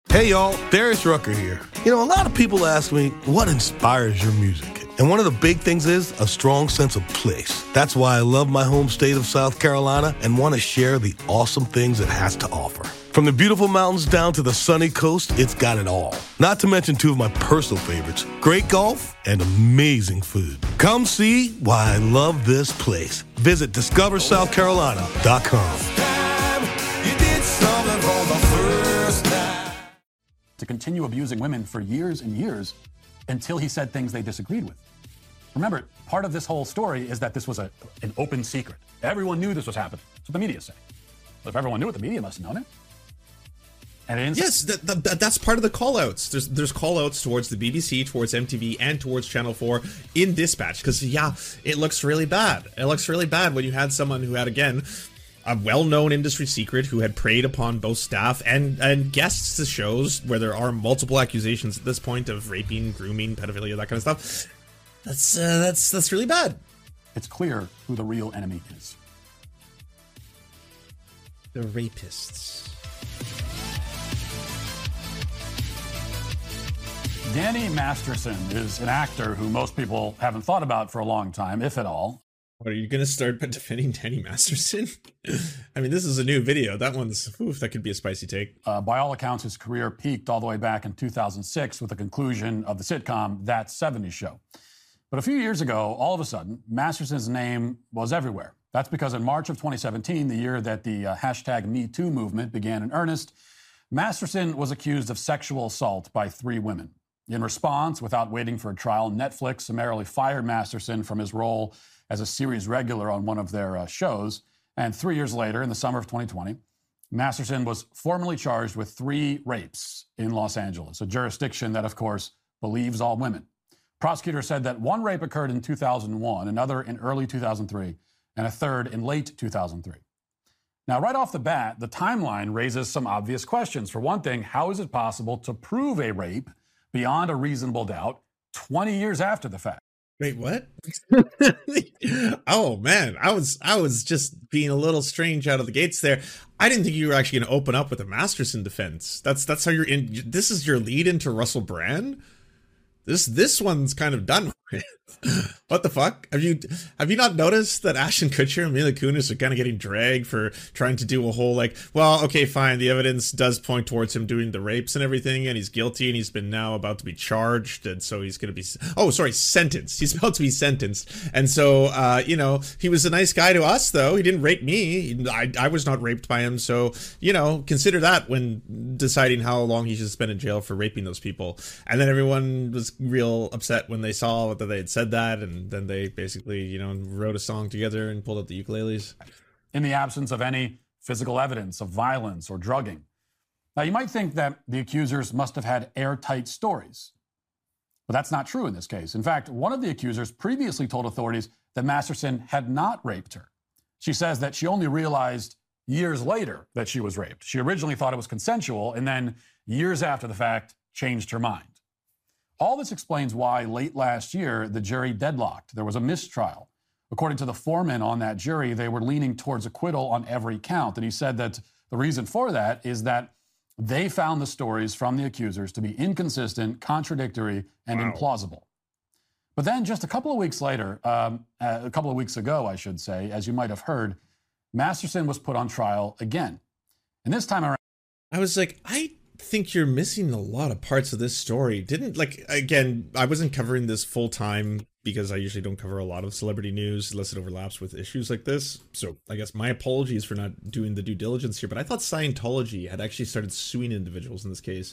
Hey y'all, Darius Rucker here. You know, a lot of people ask me, what inspires your music? And one of the big things is a strong sense of place. That's why I love my home state of South Carolina and want to share the awesome things it has to offer. From the beautiful mountains down to the sunny coast, it's got it all. Not to mention two of my personal favorites, great golf and amazing food. Come see why I love this place. Visit discoversouthcarolina.com. To continue abusing women for years and years until he said things they disagreed with. Remember, part of this whole story is that this was an open secret. Everyone knew this was happening. That's what the media say. But if everyone knew it, the media must have known it. And it yes, that's part of the call-outs. There's call-outs towards the BBC, towards MTV, and towards Channel 4 in Dispatch. Because, yeah, it looks really bad. It looks really bad when you had someone who had, again, a well-known industry secret who had preyed upon both staff and guests to shows where there are multiple accusations at this point of raping, grooming, pedophilia, that kind of stuff. That's really bad. It's clear who the real enemy is. The rapists. Danny Masterson is an actor who most people haven't thought about for a long time, if at all. What, are you going to start defending Danny Masterson? I mean, this is a new video. That could be a spicy take. By all accounts, his career peaked all the way back in 2006 with the conclusion of the sitcom That 70s Show. But a few years ago, all of a sudden, Masterson's name was everywhere. That's because in March of 2017, the year that the hashtag #MeToo movement began in earnest, Masterson was accused of sexual assault by 3 women. In response, without waiting for a trial, Netflix summarily fired Masterson from his role as a series regular on one of their shows. And 3 years later, in the summer of 2020, Masterson was formally charged with 3 rapes in Los Angeles, a jurisdiction that, of course, believes all women. Prosecutors said that 1 rape occurred in 2001, another in early 2003, and a third in late 2003. Now, right off the bat, the timeline raises some obvious questions. For one thing, how is it possible to prove a rape beyond a reasonable doubt 20 years after the fact? Wait, what? Oh man, I was just being a little strange out of the gates there. I didn't think you were actually going to open up with a Masterson defense. That's how you're in. This is your lead into Russell Brand. This one's kind of done with. What the fuck? Have you not noticed that Ashton Kutcher and Mila Kunis are kind of getting dragged for trying to do a whole well, okay, fine, the evidence does point towards him doing the rapes and everything, and he's guilty, and he's been now about to be charged, and so he's going to be sentenced. He's about to be sentenced, and so he was a nice guy to us, though. He didn't rape me. I was not raped by him, so consider that when deciding how long he should spend in jail for raping those people. And then everyone was real upset when they saw that they had said that, and then they basically, wrote a song together and pulled out the ukuleles. In the absence of any physical evidence of violence or drugging. Now, you might think that the accusers must have had airtight stories, but that's not true in this case. In fact, one of the accusers previously told authorities that Masterson had not raped her. She says that she only realized years later that she was raped. She originally thought it was consensual, and then years after the fact, changed her mind. All this explains why late last year, the jury deadlocked. There was a mistrial. According to the foreman on that jury, they were leaning towards acquittal on every count. And he said that the reason for that is that they found the stories from the accusers to be inconsistent, contradictory, and implausible. But then just a couple of weeks later, a couple of weeks ago, I should say, as you might have heard, Masterson was put on trial again. And this time around, I was like, I think you're missing a lot of parts of this story. Again, I wasn't covering this full time because I usually don't cover a lot of celebrity news unless it overlaps with issues like this. So I guess my apologies for not doing the due diligence here, but I thought Scientology had actually started suing individuals in this case.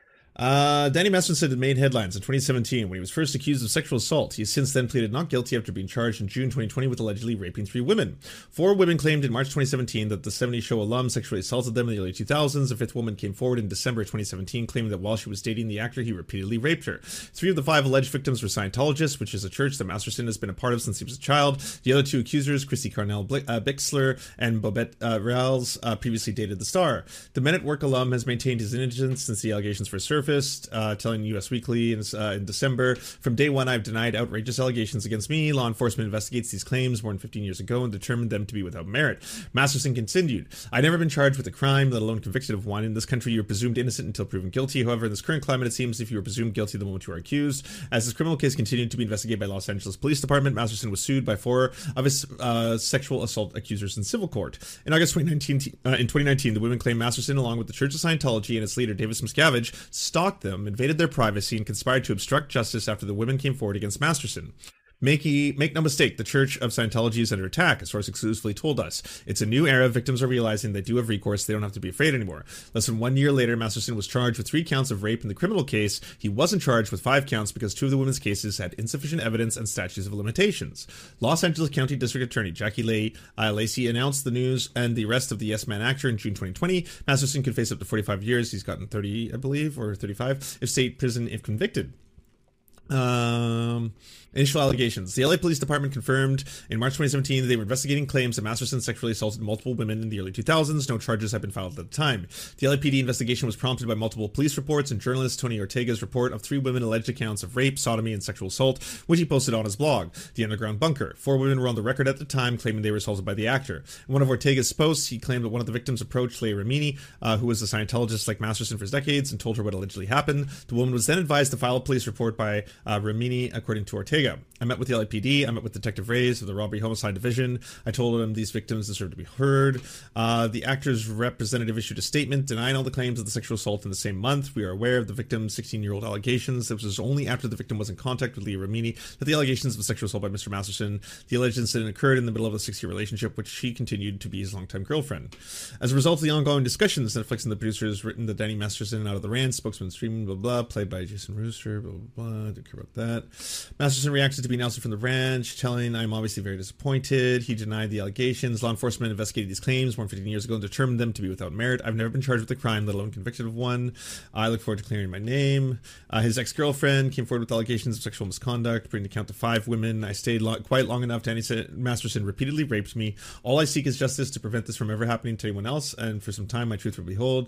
Danny Masterson had made headlines in 2017 when he was first accused of sexual assault. He has since then pleaded not guilty after being charged in June 2020 with allegedly raping 3 women. 4 women claimed in March 2017 that the 70s Show alum sexually assaulted them in the early 2000s. A 5th woman came forward in December 2017 claiming that while she was dating the actor, he repeatedly raped her. 3 of the 5 alleged victims were Scientologists, which is a church that Masterson has been a part of since he was a child. The other 2 accusers, Christy Carnell Bixler and Bobette Rials, previously dated the star. The Men at Work alum has maintained his innocence since the allegations first surfaced. surfaced, telling U.S. Weekly in December, "From day one, I've denied outrageous allegations against me. Law enforcement investigates these claims more than 15 years ago and determined them to be without merit." Masterson continued, "I've never been charged with a crime, let alone convicted of one. In this country, you're presumed innocent until proven guilty. However, in this current climate, it seems if you are presumed guilty the moment you are accused." As this criminal case continued to be investigated by Los Angeles Police Department, Masterson was sued by 4 of his sexual assault accusers in civil court. In August 2019, the women claimed Masterson, along with the Church of Scientology and its leader David Miscavige, stalked them, invaded their privacy, and conspired to obstruct justice after the women came forward against Masterson. Make no mistake, the Church of Scientology is under attack, a source exclusively told us. It's a new era. Victims are realizing they do have recourse. They don't have to be afraid anymore. Less than 1 year later, Masterson was charged with 3 counts of rape in the criminal case. He wasn't charged with 5 counts because 2 of the women's cases had insufficient evidence and statutes of limitations. Los Angeles County District Attorney Jackie Lacey announced the news and the arrest of the Yes Man actor in June 2020. Masterson could face up to 45 years. He's gotten 30, I believe, or 35, if state prison if convicted. Initial allegations. The LA Police Department confirmed in March 2017 that they were investigating claims that Masterson sexually assaulted multiple women in the early 2000s. No charges had been filed at the time. The LAPD investigation was prompted by multiple police reports and journalist Tony Ortega's report of 3 women alleged accounts of rape, sodomy, and sexual assault, which he posted on his blog, The Underground Bunker. 4 women were on the record at the time claiming they were assaulted by the actor. In one of Ortega's posts, he claimed that one of the victims approached Leah Remini, who was a Scientologist like Masterson for decades, and told her what allegedly happened. The woman was then advised to file a police report by Remini, according to Ortega. "I met with the LAPD. I met with Detective Reyes of the Robbery Homicide Division. I told him these victims deserve to be heard. The actor's representative issued a statement denying all the claims of the sexual assault in the same month. We are aware of the victim's 16-year-old allegations. This was only after the victim was in contact with Leah Remini that the allegations of sexual assault by Mr. Masterson. The alleged incident occurred in the middle of a 6-year relationship, which she continued to be his longtime girlfriend. As a result of the ongoing discussions, Netflix and the producers written that Danny Masterson out of the rant, spokesman streaming, blah, blah, played by Jason Rooster, blah, blah, blah. Don't care about that. Masterson reacted to being ousted from the ranch, telling, "I'm obviously very disappointed." He denied the allegations. Law enforcement investigated these claims more than 15 years ago and determined them to be without merit. I've never been charged with a crime, let alone convicted of one. I look forward to clearing my name. His ex-girlfriend came forward with allegations of sexual misconduct, bringing the count to 5 women. I stayed quite long enough. Danny Masterson repeatedly raped me. All I seek is justice to prevent this from ever happening to anyone else, and for some time my truth will be told.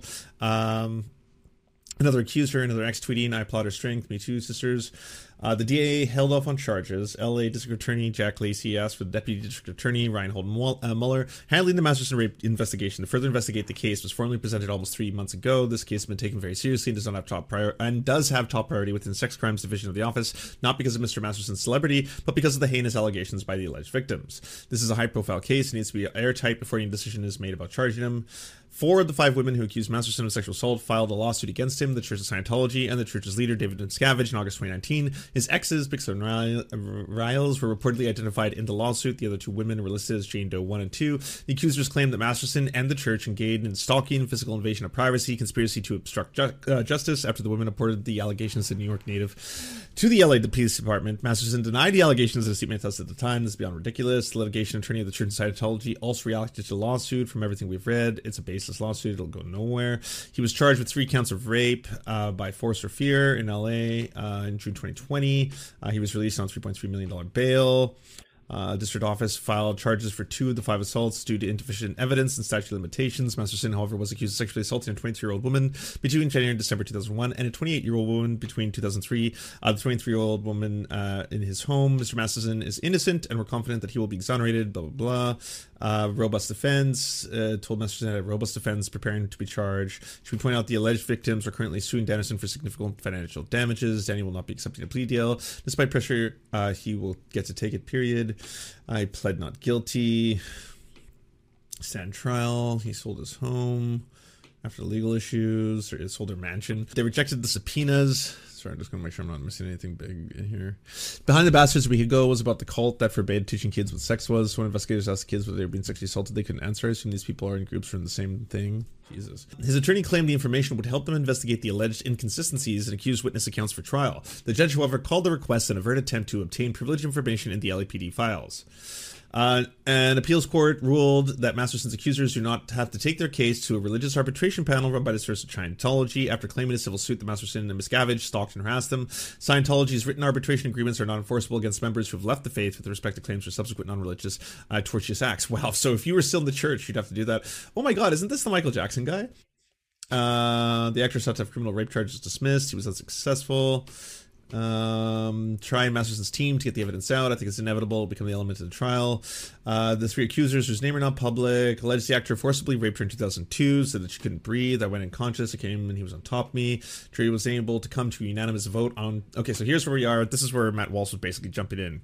Another accuser, another ex tweeting, "I applaud her strength. Me too, sisters." The DA held off on charges. LA District Attorney Jack Lacey asked for the Deputy District Attorney Reinhold Mueller handling the Masterson rape investigation to further investigate the case. Was formally presented almost 3 months ago. This case has been taken very seriously and does have top priority within the Sex Crimes Division of the office, not because of Mr. Masterson's celebrity, but because of the heinous allegations by the alleged victims. This is a high-profile case and needs to be airtight before any decision is made about charging him. 4 of the 5 women who accused Masterson of sexual assault filed a lawsuit against him, the Church of Scientology, and the church's leader, David Miscavige, in August 2019. His exes, Bixler and Riles, were reportedly identified in the lawsuit. The other 2 women were listed as Jane Doe 1 and 2. The accusers claimed that Masterson and the church engaged in stalking, physical invasion of privacy, conspiracy to obstruct justice after the women reported the allegations to the New York native to the LA Police Department. Masterson denied the allegations at a statement at the time. This is beyond ridiculous. The litigation attorney of the Church of Scientology also reacted to the lawsuit. From everything we've read, it's a baseless lawsuit. It'll go nowhere. He was charged with 3 counts of rape by force or fear in LA in June 2020. He was released on $3.3 million bail. District office filed charges for 2 of the 5 assaults due to insufficient evidence and statute of limitations. Masterson, however, was accused of sexually assaulting a 23-year-old woman between January and December 2001 and a 28-year-old woman between 2003. The 23-year-old woman in his home. Mr. Masterson is innocent and we're confident that he will be exonerated, blah, blah, blah. Robust defense, told Masterson that robust defense preparing to be charged. Should we point out the alleged victims are currently suing Dennison for significant financial damages. Danny will not be accepting a plea deal. Despite pressure, he will get to take it, period. I pled not guilty. Stand trial. He sold his home after legal issues, or he sold their mansion. They rejected the subpoenas. Sorry, I'm just going to make sure I'm not missing anything big in here. Behind the Bastards a week ago was about the cult that forbade teaching kids what sex was. When investigators asked kids whether they were being sexually assaulted, they couldn't answer. I assume these people are in groups from the same thing. Jesus. His attorney claimed the information would help them investigate the alleged inconsistencies in accused witness accounts for trial. The judge, however, called the request an overt attempt to obtain privileged information in the LAPD files. An appeals court ruled that Masterson's accusers do not have to take their case to a religious arbitration panel run by the Church of Scientology after claiming a civil suit that Masterson and Miscavige stalked and harassed them. Scientology's written arbitration agreements are not enforceable against members who have left the faith with respect to claims for subsequent non-religious tortious acts. Wow, so if you were still in the church, you'd have to do that. Oh my god, isn't this the Michael Jackson guy? The actor sought to have criminal rape charges dismissed. He was unsuccessful. Try Masterson's team to get the evidence out. I think it's inevitable. It'll become the element of the trial. The three accusers, whose name are not public, alleged the actor forcibly raped her in 2002, said that she couldn't breathe. I went unconscious. I came and he was on top of me. Jury was able to come to a unanimous vote on... Okay, so here's where we are. This is where Matt Walsh was basically jumping in.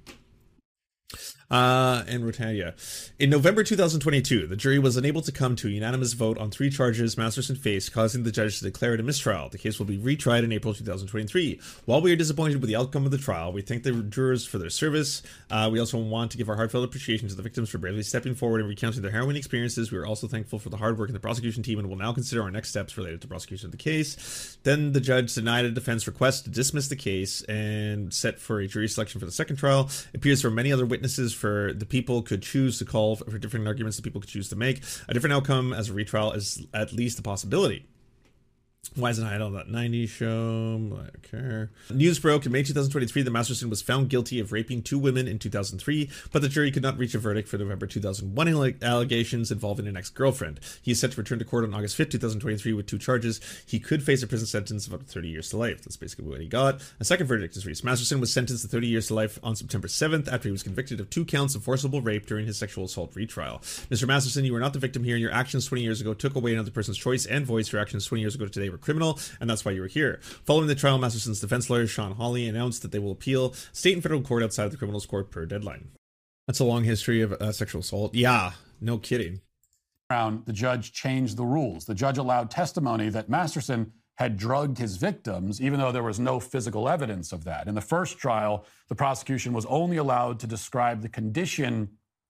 And Rotalia. In November 2022, the jury was unable to come to a unanimous vote on three charges Masterson faced, causing the judge to declare it a mistrial. The case will be retried in April 2023. While we are disappointed with the outcome of the trial, we thank the jurors for their service. We also want to give our heartfelt appreciation to the victims for bravely stepping forward and recounting their harrowing experiences. We are also thankful for the hard work of the prosecution team and will now consider our next steps related to prosecution of the case. Then the judge denied a defense request to dismiss the case and set for a jury selection for the second trial. It appears for many other witnesses for the people could choose to call for different arguments that people could choose to make. A different outcome as a retrial is at least a possibility. Why isn't I on that 90s show? I don't care. News broke in May 2023 that Masterson was found guilty of raping two women in 2003, but the jury could not reach a verdict for November 2001 allegations involving an ex-girlfriend. He is set to return to court on August 5th, 2023 with two charges. He could face a prison sentence of up to 30 years to life. That's basically what he got. A second verdict is reached. Masterson was sentenced to 30 years to life on September 7th after he was convicted of 2 counts of forcible rape during his sexual assault retrial. Mr. Masterson, you were not the victim here. Your actions 20 years ago took away another person's choice and voice. Your actions 20 years ago to today were criminal, and that's why you were here. Following the trial, Masterson's defense lawyer, Sean Hawley, announced that they will appeal state and federal court outside of the criminals court per deadline. That's a long history of sexual assault. Yeah, no kidding. The judge changed the rules. The judge allowed testimony that Masterson had drugged his victims, even though there was no physical evidence of that. In the first trial, the prosecution was only allowed to describe the condition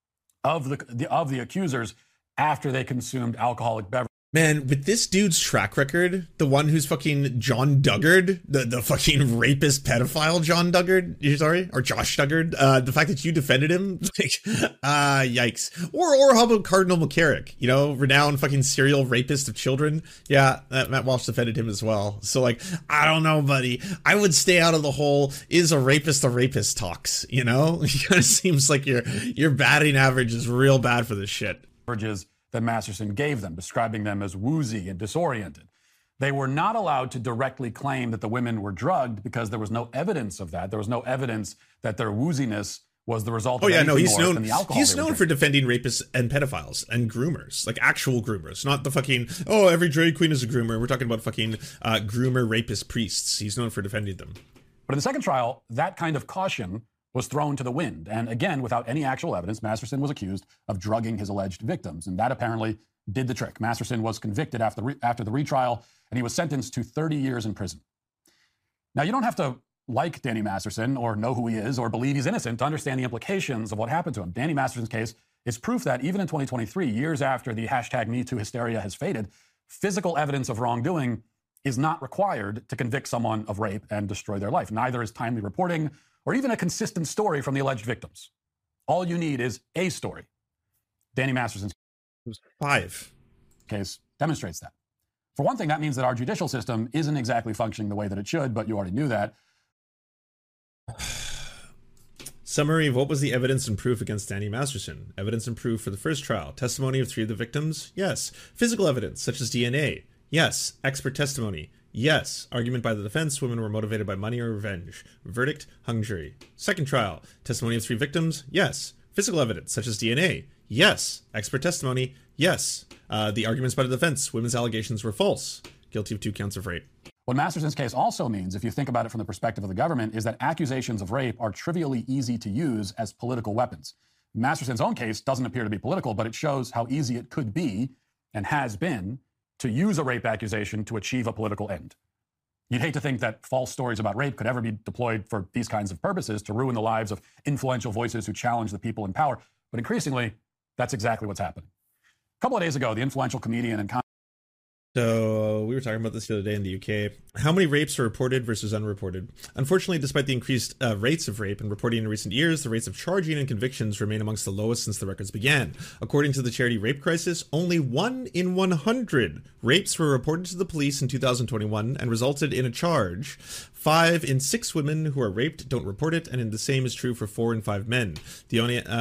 of the accusers after they consumed alcoholic beverages. Man, with this dude's track record, the one who's fucking John Duggard, the fucking rapist pedophile John Duggard, sorry, or Josh Duggard, the fact that you defended him, like, yikes. Or how about Cardinal McCarrick, you know, renowned fucking serial rapist of children? Yeah, Matt Walsh defended him as well. So, like, I don't know, buddy. I would stay out of the whole is a rapist talks, you know? It kind of seems like your batting average is real bad for this shit. That Masterson gave them, describing them as woozy and disoriented. They were not allowed to directly claim that the women were drugged because there was no evidence of that. There was no evidence that their wooziness was the result of anything more than the alcohol. He's known for defending rapists and pedophiles and groomers, like actual groomers, not the fucking, oh, every drag queen is a groomer. We're talking about fucking groomer rapist priests. He's known for defending them. But in the second trial, that kind of caution was thrown to the wind. And again, without any actual evidence, Masterson was accused of drugging his alleged victims. And that apparently did the trick. Masterson was convicted after the retrial, and he was sentenced to 30 years in prison. Now, you don't have to like Danny Masterson or know who he is or believe he's innocent to understand the implications of what happened to him. Danny Masterson's case is proof that even in 2023, years after the hashtag #MeToo hysteria has faded, physical evidence of wrongdoing is not required to convict someone of rape and destroy their life. Neither is timely reporting or even a consistent story from the alleged victims. All you need is a story. Danny Masterson's 5 case demonstrates that. For one thing, that means that our judicial system isn't exactly functioning the way that it should, but you already knew that. Summary of what was the evidence and proof against Danny Masterson. Evidence and proof for the first trial. Testimony of 3 of the victims? Yes. Physical evidence, such as DNA? Yes. Expert testimony? Yes. Argument by the defense. Women were motivated by money or revenge. Verdict. Hung jury. Second trial. Testimony of 3 victims. Yes. Physical evidence such as DNA. Yes. Expert testimony. Yes. The arguments by the defense. Women's allegations were false. Guilty of 2 counts of rape. What Masterson's case also means, if you think about it from the perspective of the government, is that accusations of rape are trivially easy to use as political weapons. Masterson's own case doesn't appear to be political, but it shows how easy it could be and has been to use a rape accusation to achieve a political end. You'd hate to think that false stories about rape could ever be deployed for these kinds of purposes to ruin the lives of influential voices who challenge the people in power. But increasingly, that's exactly what's happening. A couple of days ago, the influential comedian and So we were talking about this the other day in the UK. How many rapes are reported versus unreported? Unfortunately, despite the increased rates of rape and reporting in recent years, the rates of charging and convictions remain amongst the lowest since the records began. According to the charity Rape Crisis, only 1 in 100 rapes were reported to the police in 2021 and resulted in a charge. 5 in 6 women who are raped don't report it, and the same is true for 4 in 5 men. The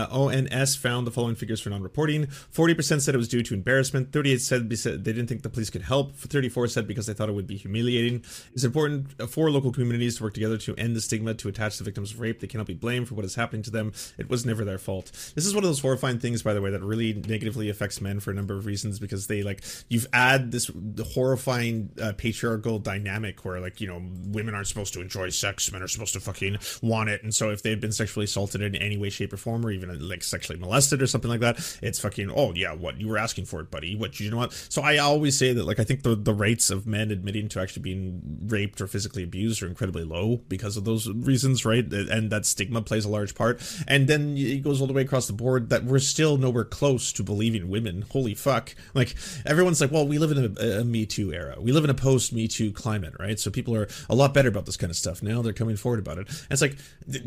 ONS found the following figures for non-reporting. 40% said it was due to embarrassment. 38% said they didn't think the police could help. 34% said because they thought it would be humiliating. It's important for local communities to work together to end the stigma to attach to victims of rape. They cannot be blamed for what is happening to them. It was never their fault. This is one of those horrifying things, by the way, that really negatively affects men for a number of reasons, because they, like, you've add this horrifying patriarchal dynamic where, like, you know, women aren't supposed to enjoy sex, men are supposed to fucking want it, and so if they've been sexually assaulted in any way, shape, or form, or even like sexually molested or something like that, it's fucking, oh yeah, what, you were asking for it, buddy, what, you know what? So I always say that, like, I think the rates of men admitting to actually being raped or physically abused are incredibly low because of those reasons, right? And that stigma plays a large part. And then it goes all the way across the board that we're still nowhere close to believing women. Holy fuck. Like, everyone's like, well, we live in a Me Too era. We live in a post-Me Too climate, right? So people are a lot better about this kind of stuff now. They're coming forward about it. And it's like,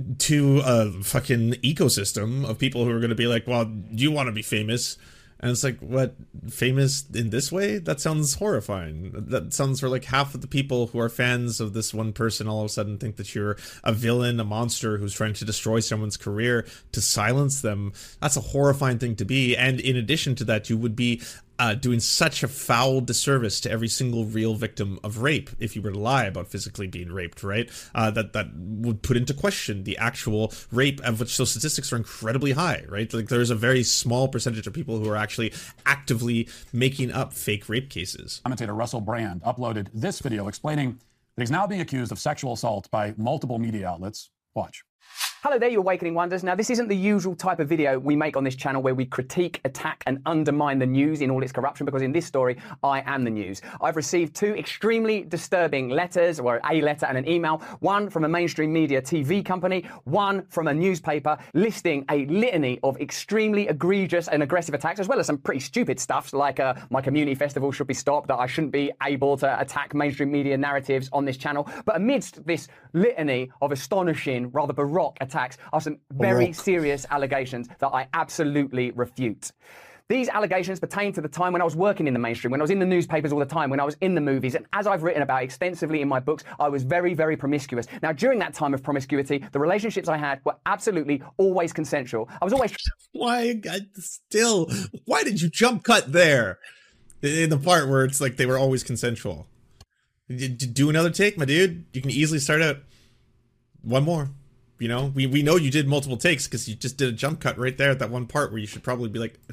to a fucking ecosystem of people who are going to be like, well, you want to be famous. And it's like, what, famous in this way? That sounds horrifying. That sounds for like half of the people who are fans of this one person all of a sudden think that you're a villain, a monster who's trying to destroy someone's career to silence them. That's a horrifying thing to be. And in addition to that, you would be doing such a foul disservice to every single real victim of rape if you were to lie about physically being raped, right? That would put into question the actual rape, of which those statistics are incredibly high, right? Like, there's a very small percentage of people who are actually actively making up fake rape cases. Commentator Russell Brand uploaded this video explaining that he's now being accused of sexual assault by multiple media outlets. Watch. Hello there, you Awakening Wonders. Now, this isn't the usual type of video we make on this channel where we critique, attack, and undermine the news in all its corruption, because in this story, I am the news. I've received 2 extremely disturbing letters, or a letter and an email, one from a mainstream media TV company, one from a newspaper, listing a litany of extremely egregious and aggressive attacks, as well as some pretty stupid stuff, like my community festival should be stopped, that I shouldn't be able to attack mainstream media narratives on this channel. But amidst this litany of astonishing, rather baroque attacks, are some very serious allegations that I absolutely refute. These allegations pertain to the time when I was working in the mainstream, when I was in the newspapers all the time, when I was in the movies, and as I've written about extensively in my books, I was very, very promiscuous. Now, during that time of promiscuity, the relationships I had were absolutely always consensual. I was always... Why did you jump cut there? In the part where it's like they were always consensual. Do another take, my dude. You can easily start out. One more. You know, we know you did multiple takes because you just did a jump cut right there at that one part where you should probably be like,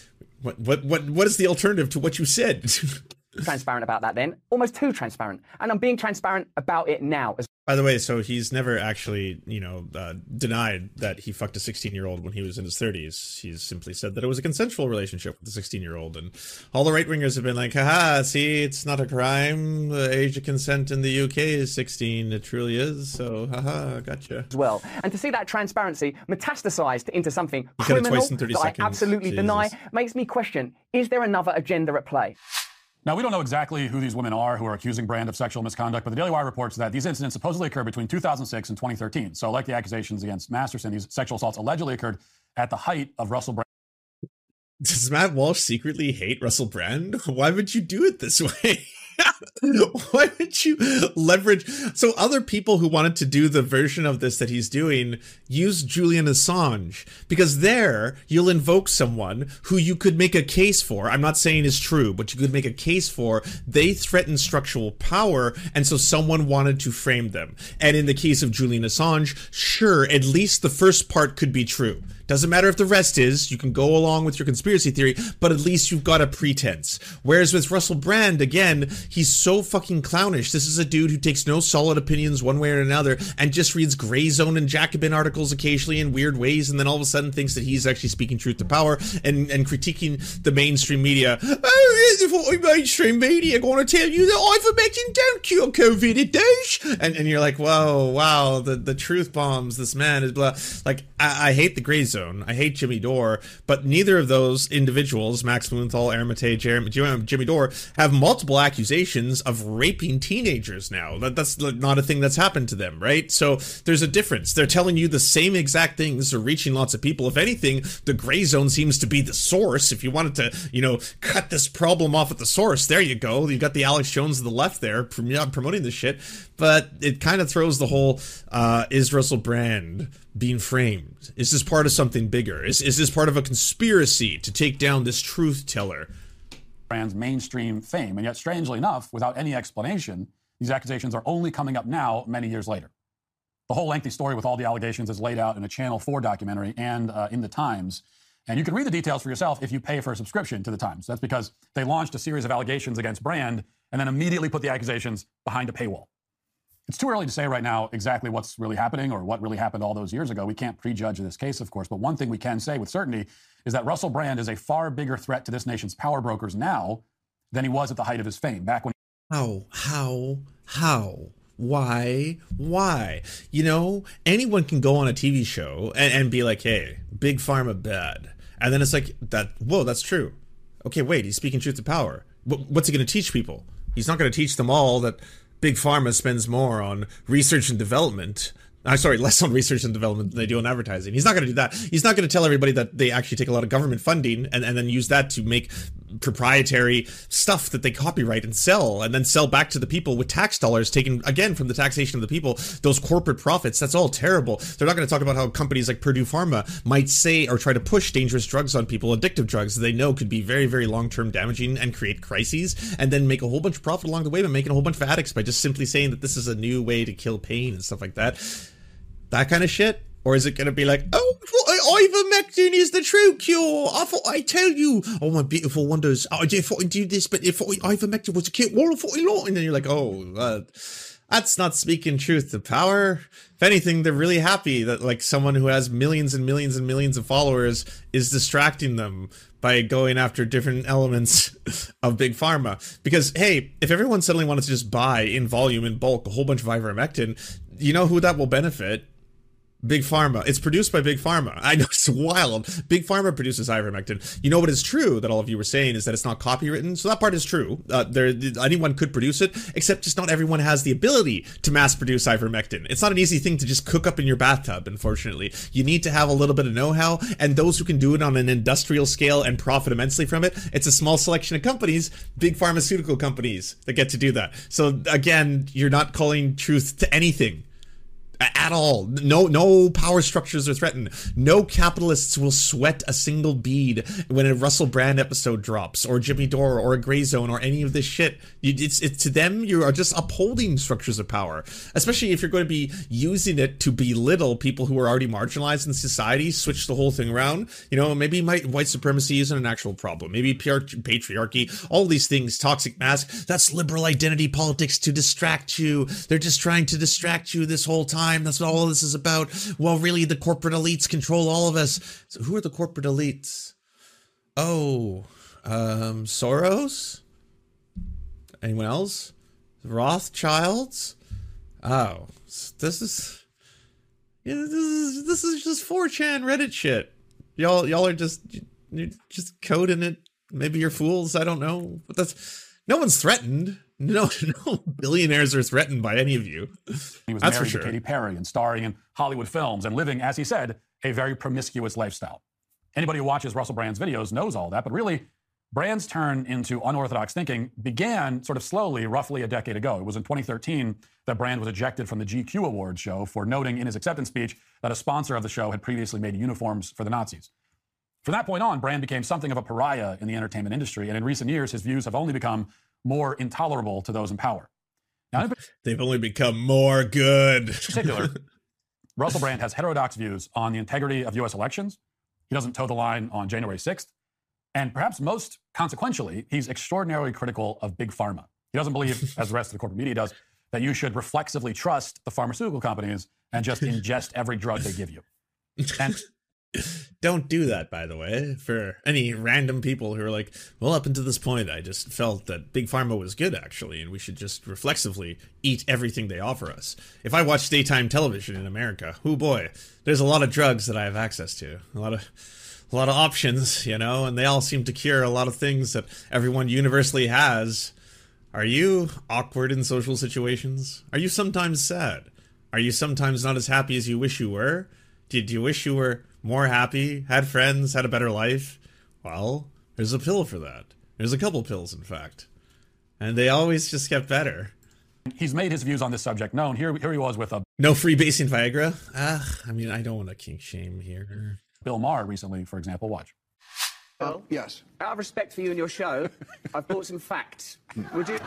what is the alternative to what you said? Transparent about that then. Almost too transparent. And I'm being transparent about it now as By the way, so he's never actually, denied that he fucked a 16-year-old when he was in his 30s. He's simply said that it was a consensual relationship with the 16-year-old. And all the right-wingers have been like, haha, see, it's not a crime. The age of consent in the UK is 16. It truly is. So, haha, gotcha. as well. And to see that transparency metastasized into something criminal that I absolutely deny makes me question, is there another agenda at play? Now, we don't know exactly who these women are who are accusing Brand of sexual misconduct, but the Daily Wire reports that these incidents supposedly occurred between 2006 and 2013. So, like the accusations against Masterson, these sexual assaults allegedly occurred at the height of Russell Brand. Does Matt Walsh secretly hate Russell Brand? Why would you do it this way? Why would you leverage? So other people who wanted to do the version of this that he's doing use Julian Assange, because there you'll invoke someone who you could make a case for. I'm not saying is true, but you could make a case for. They threaten structural power, and so someone wanted to frame them. And in the case of Julian Assange, sure, at least the first part could be true. Doesn't matter if the rest is. You can go along with your conspiracy theory, but at least you've got a pretense. Whereas with Russell Brand, again, he's so fucking clownish. This is a dude who takes no solid opinions one way or another and just reads Grey Zone and Jacobin articles occasionally in weird ways, and then all of a sudden thinks that he's actually speaking truth to power and critiquing the mainstream media. Oh, the mainstream media going to tell you that ivermectin don't cure COVID, it does. And you're like, whoa, wow, the truth bombs. This man is blah. Like, I hate the Grey Zone. Zone. I hate Jimmy Dore, but neither of those individuals, Max Blumenthal, Armitage, Jimmy Dore, have multiple accusations of raping teenagers now. That's not a thing that's happened to them, right? So there's a difference. They're telling you the same exact things. They're reaching lots of people. If anything, the Gray Zone seems to be the source. If you wanted to, cut this problem off at the source, there you go. You got the Alex Jones of the left there promoting this shit. But it kind of throws the whole, is Russell Brand being framed? Is this part of something bigger? Is this part of a conspiracy to take down this truth teller? Brand's mainstream fame. And yet, strangely enough, without any explanation, these accusations are only coming up now, many years later. The whole lengthy story with all the allegations is laid out in a Channel 4 documentary and in The Times. And you can read the details for yourself if you pay for a subscription to The Times. That's because they launched a series of allegations against Brand and then immediately put the accusations behind a paywall. It's too early to say right now exactly what's really happening or what really happened all those years ago. We can't prejudge this case, of course, but one thing we can say with certainty is that Russell Brand is a far bigger threat to this nation's power brokers now than he was at the height of his fame, back when... How? Why? Anyone can go on a TV show and be like, hey, Big Pharma bad. And then it's like, that's true. Okay, wait, he's speaking truth to power. What's he going to teach people? He's not going to teach them all that Big Pharma spends more on research and development. Less on research and development than they do on advertising. He's not going to do that. He's not going to tell everybody that they actually take a lot of government funding and then use that to make proprietary stuff that they copyright and sell, and then sell back to the people with tax dollars taken, again, from the taxation of the people, those corporate profits. That's all terrible. They're not going to talk about how companies like Purdue Pharma might say or try to push dangerous drugs on people, addictive drugs that they know could be very, very long-term damaging and create crises, and then make a whole bunch of profit along the way by making a whole bunch of addicts by just simply saying that this is a new way to kill pain and stuff like that. That kind of shit? Or is it going to be like, ivermectin is the true cure? I tell you, oh my beautiful wonders, I thought I'd do this, but if ivermectin was a cure, well, I thought a lot. And then you're like, that's not speaking truth to power. If anything, they're really happy that like someone who has millions and millions and millions of followers is distracting them by going after different elements of Big Pharma. Because, hey, if everyone suddenly wanted to just buy in volume, in bulk, a whole bunch of ivermectin, you know who that will benefit? Big Pharma. It's produced by Big Pharma. I know, it's wild. Big Pharma produces ivermectin. You know what is true that all of you were saying is that it's not copywritten. So that part is true. Anyone could produce it, except just not everyone has the ability to mass produce ivermectin. It's not an easy thing to just cook up in your bathtub, unfortunately. You need to have a little bit of know-how, and those who can do it on an industrial scale and profit immensely from it, it's a small selection of companies, big pharmaceutical companies, that get to do that. So again, you're not calling truth to anything. At all. No power structures are threatened. No capitalists will sweat a single bead when a Russell Brand episode drops, or Jimmy Dore, or a Gray Zone, or any of this shit. It's to them, you are just upholding structures of power. Especially if you're going to be using it to belittle people who are already marginalized in society, switch the whole thing around. Maybe white supremacy isn't an actual problem. Maybe patriarchy, all these things, toxic mask, that's liberal identity politics to distract you. They're just trying to distract you this whole time. That's what all of this is about. Well, really, the corporate elites control all of us. So who are the corporate elites? Soros? Anyone else? Rothschilds? Oh, this is just 4chan Reddit shit. Y'all are you're just coding it. Maybe you're fools. I don't know. But no one's threatened. No billionaires are threatened by any of you. He was That's married for sure. to Katy Perry and starring in Hollywood films and living, as he said, a very promiscuous lifestyle. Anybody who watches Russell Brand's videos knows all that, but really, Brand's turn into unorthodox thinking began sort of slowly, roughly a decade ago. It was in 2013 that Brand was ejected from the GQ Awards show for noting in his acceptance speech that a sponsor of the show had previously made uniforms for the Nazis. From that point on, Brand became something of a pariah in the entertainment industry, and in recent years, his views have only become more intolerable to those in power. Now, they've only become more good. In particular, Russell Brand has heterodox views on the integrity of U.S. elections. He doesn't toe the line on January 6th. And perhaps most consequentially, he's extraordinarily critical of Big Pharma. He doesn't believe, as the rest of the corporate media does, that you should reflexively trust the pharmaceutical companies and just ingest every drug they give you. And Don't do that, by the way, for any random people who are like, well, up until this point, I just felt that Big Pharma was good, actually, and we should just reflexively eat everything they offer us. If I watch daytime television in America, oh boy, there's a lot of drugs that I have access to. A lot of options, you know, and they all seem to cure a lot of things that everyone universally has. Are you awkward in social situations? Are you sometimes sad? Are you sometimes not as happy as you wish you were? Did you wish you were more happy, had friends, had a better life? Well, there's a pill for that. There's a couple pills, in fact. And they always just get better. He's made his views on this subject known. Here he was with a No freebasing Viagra? I mean, I don't want to kink shame here. Bill Maher recently, for example. Watch. Well, Yes. out of respect for you and your show, I've brought some facts. Would you?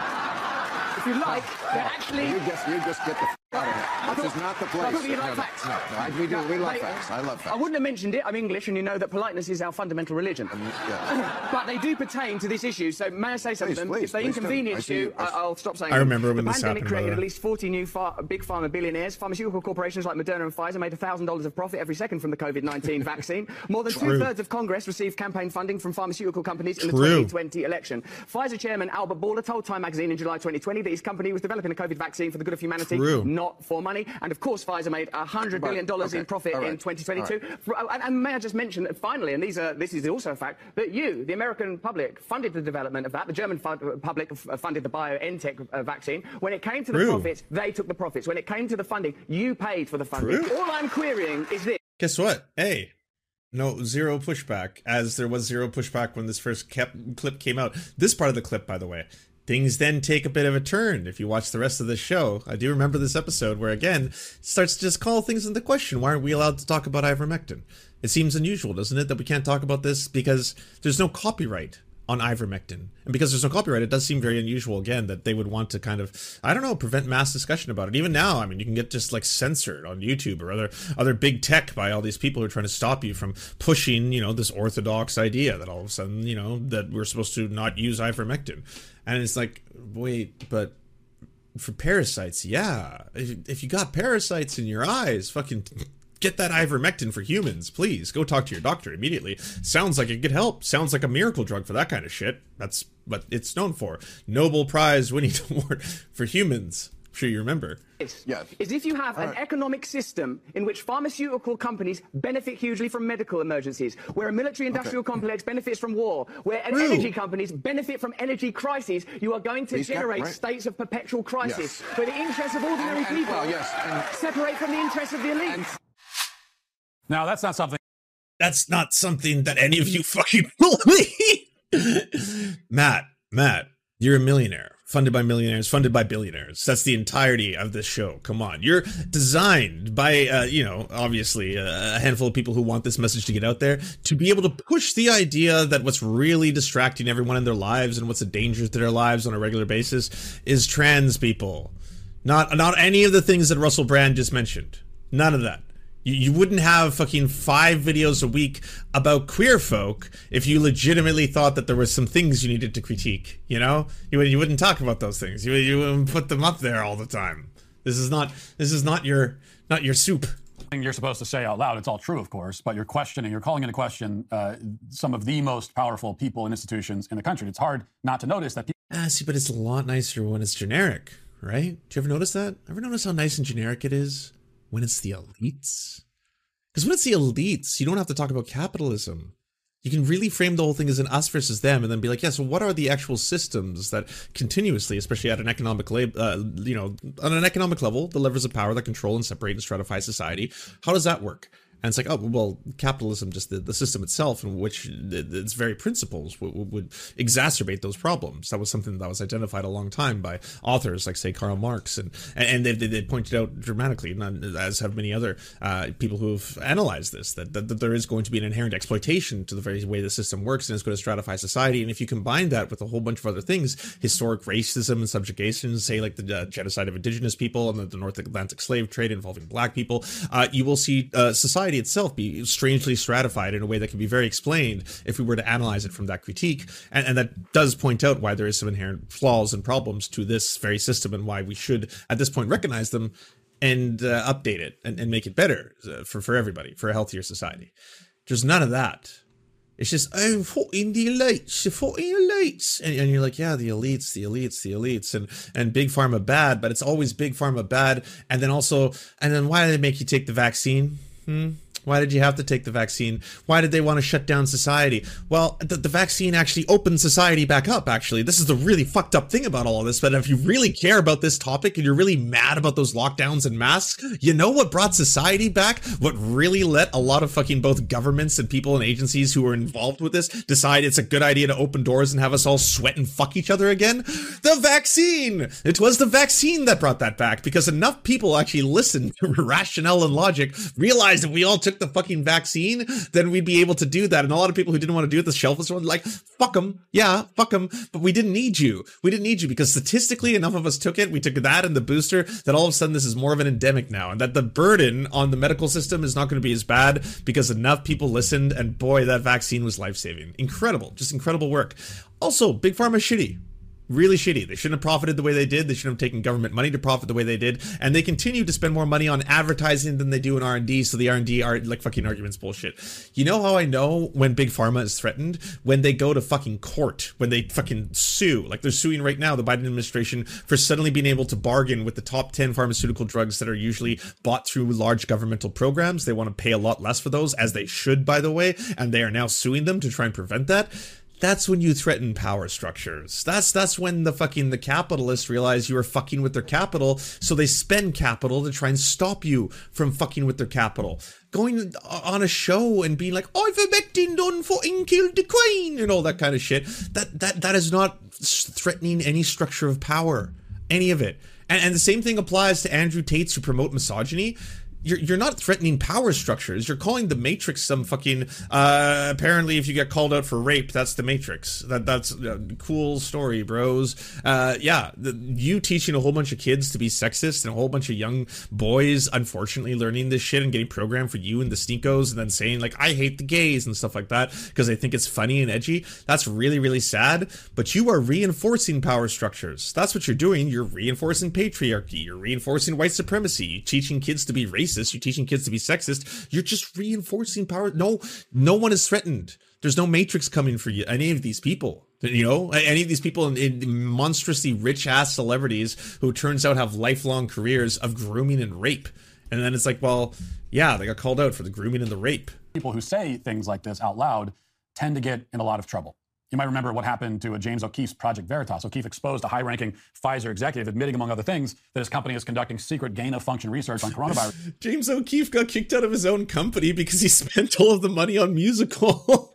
If you like, they're actually. You just get the out of here. This is not the place. I thought you'd like facts. We love Mate, facts. I love facts. I wouldn't have mentioned it. I'm English, and you know that politeness is our fundamental religion. Yeah. But they do pertain to this issue, so may I say something to them? Please, If they please do. inconvenience I see you, you- I'll stop saying I them. remember when the this pandemic happened, by the created way. at least 40 new big pharma billionaires. Pharmaceutical corporations like Moderna and Pfizer made $1,000 of profit every second from the COVID-19 vaccine. More than two-thirds of Congress received campaign funding from pharmaceutical companies in the True. 2020 election. Pfizer chairman Albert Bourla told Time magazine in July 2020 that his company was developing a COVID vaccine for the good of humanity, True. not for money. And of course, Pfizer made $100 billion in profit in 2022. And may I just mention that finally, and this is also a fact, that you, the American public, funded the development of that. The German public funded the BioNTech vaccine. When it came to the True. profits, they took the profits. When it came to the funding, you paid for the funding. True. All I'm querying is this. Guess what? Hey, no, zero pushback, as there was zero pushback when this first clip came out. This part of the clip, by the way, things then take a bit of a turn. If you watch the rest of the show, I do remember this episode where, again, it starts to just call things into question. Why aren't we allowed to talk about ivermectin? It seems unusual, doesn't it, that we can't talk about this because there's no copyright on ivermectin. And because there's no copyright, it does seem very unusual, again, that they would want to kind of, I don't know, prevent mass discussion about it. Even now, I mean, you can get just like censored on YouTube or other big tech by all these people who are trying to stop you from pushing, you know, this orthodox idea that all of a sudden, you know, that we're supposed to not use ivermectin. And it's like, wait, but for parasites, yeah. If you got parasites in your eyes, fucking get that ivermectin for humans, please. Go talk to your doctor immediately. Sounds like it could help. Sounds like a miracle drug for that kind of shit. That's what it's known for. Nobel Prize winning award for humans. I'm sure you remember. Yes. Is if you have an economic system in which pharmaceutical companies benefit hugely from medical emergencies, where a military-industrial complex benefits from war, where energy companies benefit from energy crises, you are going to generate states of perpetual crisis, where the interests of ordinary people separate from the interests of the elite. Now, that's not something. That's not something that any of you fucking believe. Matt, you're a millionaire. Funded by millionaires, funded by billionaires. That's the entirety of this show. Come on. You're designed by, you know, obviously a handful of people who want this message to get out there to be able to push the idea that what's really distracting everyone in their lives and what's a danger to their lives on a regular basis is trans people. Not any of the things that Russell Brand just mentioned. None of that. You wouldn't have fucking 5 videos a week about queer folk if you legitimately thought that there were some things you needed to critique, you know? You wouldn't talk about those things. You wouldn't put them up there all the time. This is not your soup. You're supposed to say out loud. It's all true, of course, but you're calling into question some of the most powerful people and institutions in the country. It's hard not to notice that people. See, but it's a lot nicer when it's generic, right? Do you ever notice that? Ever notice how nice and generic it is when it's the elites? Because when it's the elites, you don't have to talk about capitalism. You can really frame the whole thing as an us versus them, and then be like, yeah, so what are the actual systems that continuously, especially at an economic, on an economic level, the levers of power that control and separate and stratify society? How does that work? And it's like, oh, well, capitalism, just the system itself, in which its very principles would exacerbate those problems. That was something that was identified a long time by authors like, say, Karl Marx. And they pointed out dramatically, as have many other people who have analyzed this, that there is going to be an inherent exploitation to the very way the system works, and it's going to stratify society. And if you combine that with a whole bunch of other things, historic racism and subjugation, say like the genocide of indigenous people and the North Atlantic slave trade involving black people, you will see society itself be strangely stratified in a way that can be very explained if we were to analyze it from that critique. And that does point out why there is some inherent flaws and problems to this very system and why we should, at this point, recognize them and update it and make it better for everybody, for a healthier society. There's none of that. It's just, oh, 14 the elites, 14 elites. And you're like, yeah, the elites. And Big Pharma bad, but it's always Big Pharma bad. And then why do they make you take the vaccine? Why did you have to take the vaccine? Why did they want to shut down society? Well, the vaccine actually opened society back up, actually. This is the really fucked up thing about all of this. But if you really care about this topic and you're really mad about those lockdowns and masks, you know what brought society back? What really let a lot of fucking both governments and people and agencies who were involved with this decide it's a good idea to open doors and have us all sweat and fuck each other again? The vaccine! It was the vaccine that brought that back, because enough people actually listened to rationale and logic, realized if we all took the fucking vaccine, then we'd be able to do that. And a lot of people who didn't want to do it, the shelfish ones, like, fuck them. Yeah, fuck them. But we didn't need you. We didn't need you because statistically enough of us took it. We took that and the booster that all of a sudden this is more of an endemic now. And that the burden on the medical system is not going to be as bad because enough people listened. And boy, that vaccine was life-saving. Incredible. Just incredible work. Also, Big Pharma shitty. Really shitty. They shouldn't have profited the way they did. They shouldn't have taken government money to profit the way they did. And they continue to spend more money on advertising than they do in R&D. So the R&D are like fucking arguments bullshit. You know how I know when Big Pharma is threatened? When they go to fucking court. When they fucking sue. Like they're suing right now, the Biden administration, for suddenly being able to bargain with the top 10 pharmaceutical drugs that are usually bought through large governmental programs. They want to pay a lot less for those, as they should, by the way. And they are now suing them to try and prevent that. That's when you threaten power structures. That's when the capitalists realize you are fucking with their capital, so they spend capital to try and stop you from fucking with their capital. Going on a show and being like, I've elected on fucking killed the queen and all that kind of shit. That is not threatening any structure of power. Any of it. And the same thing applies to Andrew Tates who promote misogyny. You're not threatening power structures. You're calling the Matrix some fucking, apparently if you get called out for rape, that's the Matrix. That's a cool story, bros. You teaching a whole bunch of kids to be sexist and a whole bunch of young boys, unfortunately, learning this shit and getting programmed for you and the sneakos and then saying like, I hate the gays and stuff like that because they think it's funny and edgy. That's really, really sad. But you are reinforcing power structures. That's what you're doing. You're reinforcing patriarchy. You're reinforcing white supremacy. You're teaching kids to be racist. You're teaching kids to be sexist. You're just reinforcing power. No one is threatened. There's no Matrix coming for you. Any of these people, any of these people in monstrously rich ass celebrities who turns out have lifelong careers of grooming and rape. And then it's like, well, yeah, they got called out for the grooming and the rape. People who say things like this out loud tend to get in a lot of trouble. You might remember what happened to James O'Keefe's Project Veritas. O'Keefe exposed a high-ranking Pfizer executive admitting, among other things, that his company is conducting secret gain-of-function research on coronavirus. James O'Keefe got kicked out of his own company because he spent all of the money on musicals.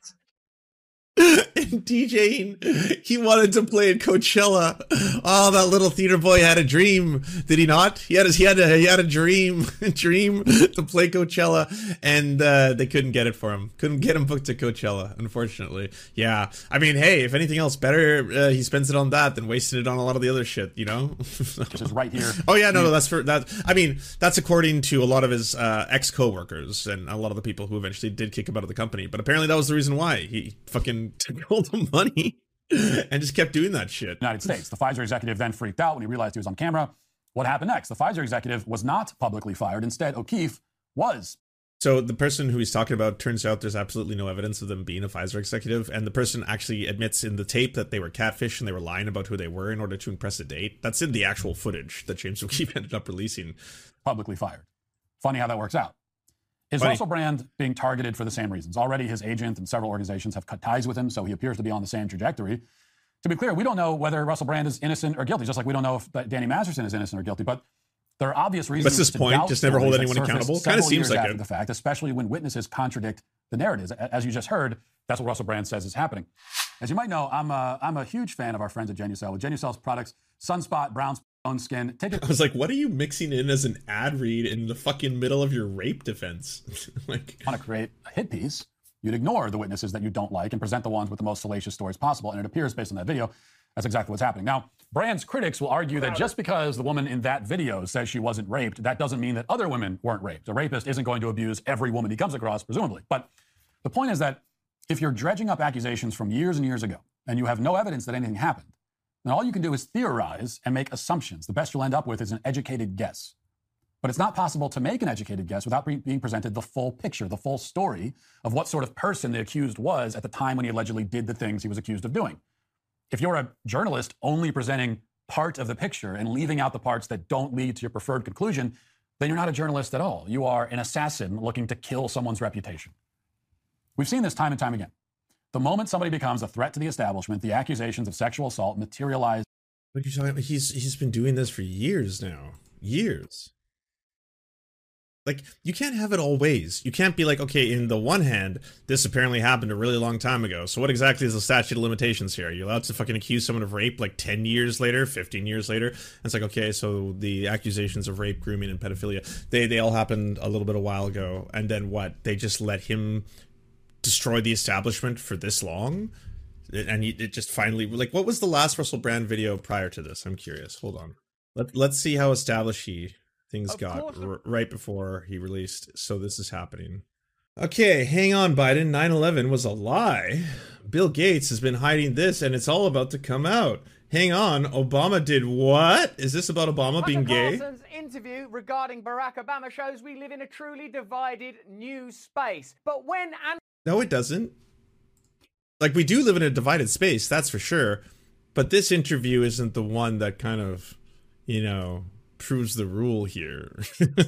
And DJing, he wanted to play at Coachella. Oh, that little theater boy had a dream, did he not? He had a dream to play Coachella, and they couldn't get it for him. Couldn't get him booked to Coachella, unfortunately. Yeah, I mean, hey, if anything else, better he spends it on that than wasting it on a lot of the other shit, you know. Which is right here. Oh yeah, no, that's for that. I mean, that's according to a lot of his ex co-workers and a lot of the people who eventually did kick him out of the company. But apparently, that was the reason why he fucking took all the money and just kept doing that shit. United States. The Pfizer executive then freaked out when he realized he was on camera. What happened next? The Pfizer executive was not publicly fired. Instead, O'Keefe was. So the person who he's talking about, turns out there's absolutely no evidence of them being a Pfizer executive. And the person actually admits in the tape that they were catfish and they were lying about who they were in order to impress a date. That's in the actual footage that James O'Keefe ended up releasing. Publicly fired. Funny how that works out. Is Russell Brand being targeted for the same reasons? Already his agent and several organizations have cut ties with him, so he appears to be on the same trajectory. To be clear, we don't know whether Russell Brand is innocent or guilty, just like we don't know if Danny Masterson is innocent or guilty, but there are obvious reasons. What's his point? Just never hold anyone accountable? Kind of seems like after it. The fact, especially when witnesses contradict the narratives. As you just heard, that's what Russell Brand says is happening. As you might know, I'm a huge fan of our friends at Genucel. With Genucel's products, Sunspot, Brown Own Skin. I was like, what are you mixing in as an ad read in the fucking middle of your rape defense? Like, want to create a hit piece, you'd ignore the witnesses that you don't like and present the ones with the most salacious stories possible. And it appears, based on that video, that's exactly what's happening. Now, Brand's critics will argue that just because the woman in that video says she wasn't raped, that doesn't mean that other women weren't raped. A rapist isn't going to abuse every woman he comes across, presumably. But the point is that if you're dredging up accusations from years and years ago, and you have no evidence that anything happened, then all you can do is theorize and make assumptions. The best you'll end up with is an educated guess. But it's not possible to make an educated guess without being presented the full picture, the full story of what sort of person the accused was at the time when he allegedly did the things he was accused of doing. If you're a journalist only presenting part of the picture and leaving out the parts that don't lead to your preferred conclusion, then you're not a journalist at all. You are an assassin looking to kill someone's reputation. We've seen this time and time again. The moment somebody becomes a threat to the establishment, the accusations of sexual assault materialize. What are you talking about? He's been doing this for years now. Years. Like, you can't have it all ways. You can't be like, okay, in the one hand, this apparently happened a really long time ago. So what exactly is the statute of limitations here? Are you allowed to fucking accuse someone of rape like 10 years later, 15 years later? And it's like, okay, so the accusations of rape, grooming, and pedophilia, they all happened a little bit a while ago. And then what? They just let him destroy the establishment for this long? And it just finally, like, what was the last Russell Brand video prior to this? I'm curious. Hold on. Let's see how established things got right before he released. So this is happening. Okay, hang on, Biden. 9/11 was a lie. Bill Gates has been hiding this, and it's all about to come out. Hang on, Obama did what? Is this about Obama being gay? Carson's interview regarding Barack Obama shows we live in a truly divided news space. But when No, it doesn't. Like, we do live in a divided space, that's for sure. But this interview isn't the one that kind of, proves the rule here.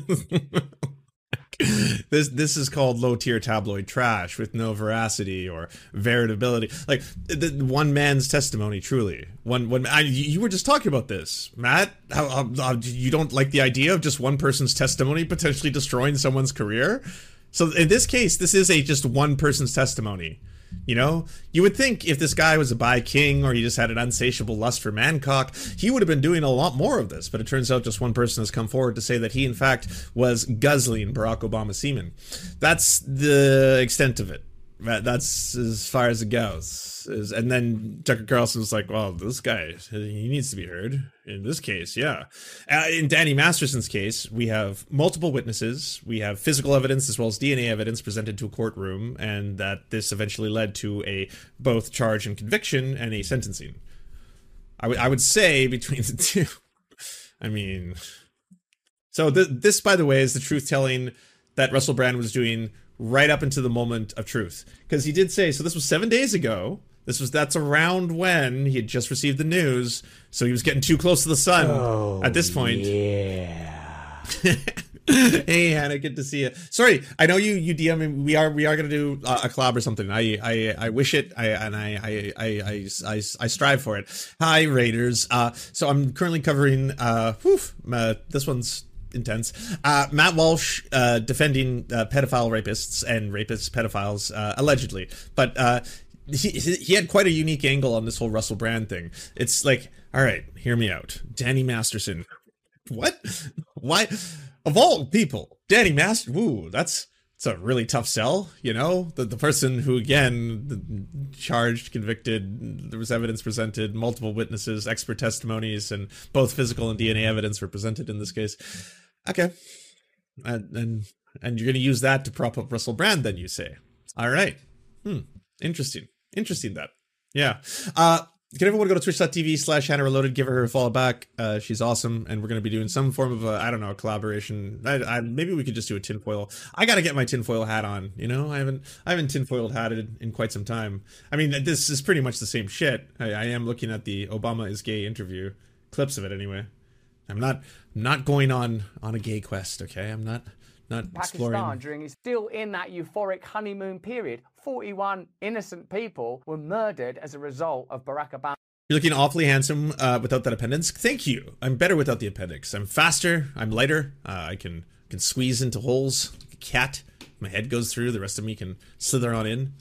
This is called low-tier tabloid trash with no veracity or veritability. Like, the one man's testimony, truly. You were just talking about this, Matt. How you don't like the idea of just one person's testimony potentially destroying someone's career? So in this case, this is just one person's testimony. You would think if this guy was a bi king or he just had an insatiable lust for mancock, he would have been doing a lot more of this. But it turns out just one person has come forward to say that he, in fact, was guzzling Barack Obama's semen. That's the extent of it. That's as far as it goes. And then Tucker Carlson was like, well, this guy, he needs to be heard. In this case, yeah. In Danny Masterson's case, we have multiple witnesses. We have physical evidence as well as DNA evidence presented to a courtroom, and that this eventually led to a both charge and conviction and a sentencing. I would say between the two. I mean, so this, by the way, is the truth-telling that Russell Brand was doing right up into the moment of truth, because he did say, so this was 7 days ago. That's around when he had just received the news, so he was getting too close to the sun at this point. Yeah. Hey Hannah, good to see you. Sorry, I know you DM me. We are gonna do a collab or something. I wish it. I strive for it. Hi Raiders. So I'm currently covering. This one's intense. Matt Walsh defending pedophile rapists and pedophiles allegedly, but he had quite a unique angle on this whole Russell Brand thing. It's like, all right, hear me out. Danny Masterson. What? Why? Of all people, Danny Masterson. Ooh, it's a really tough sell. The person who, again, charged, convicted, there was evidence presented, multiple witnesses, expert testimonies, and both physical and DNA evidence were presented in this case. Okay. And you're going to use that to prop up Russell Brand, then, you say. All right. Interesting that. Yeah. Can everyone go to twitch.tv/Hannah Reloaded, give her a follow back. She's awesome, and we're going to be doing some form of a collaboration. Maybe we could just do a tinfoil. I got to get my tinfoil hat on, I haven't tinfoiled hatted in quite some time. I mean, this is pretty much the same shit. I am looking at the Obama is gay interview, clips of it anyway. I'm not going on a gay quest, okay? I'm not exploring. Pakistan still in that euphoric honeymoon period. 41 innocent people were murdered as a result of Barack Obama. You're looking awfully handsome without that appendix. Thank you. I'm better without the appendix. I'm faster. I'm lighter. I can squeeze into holes like a cat. My head goes through. The rest of me can slither on in.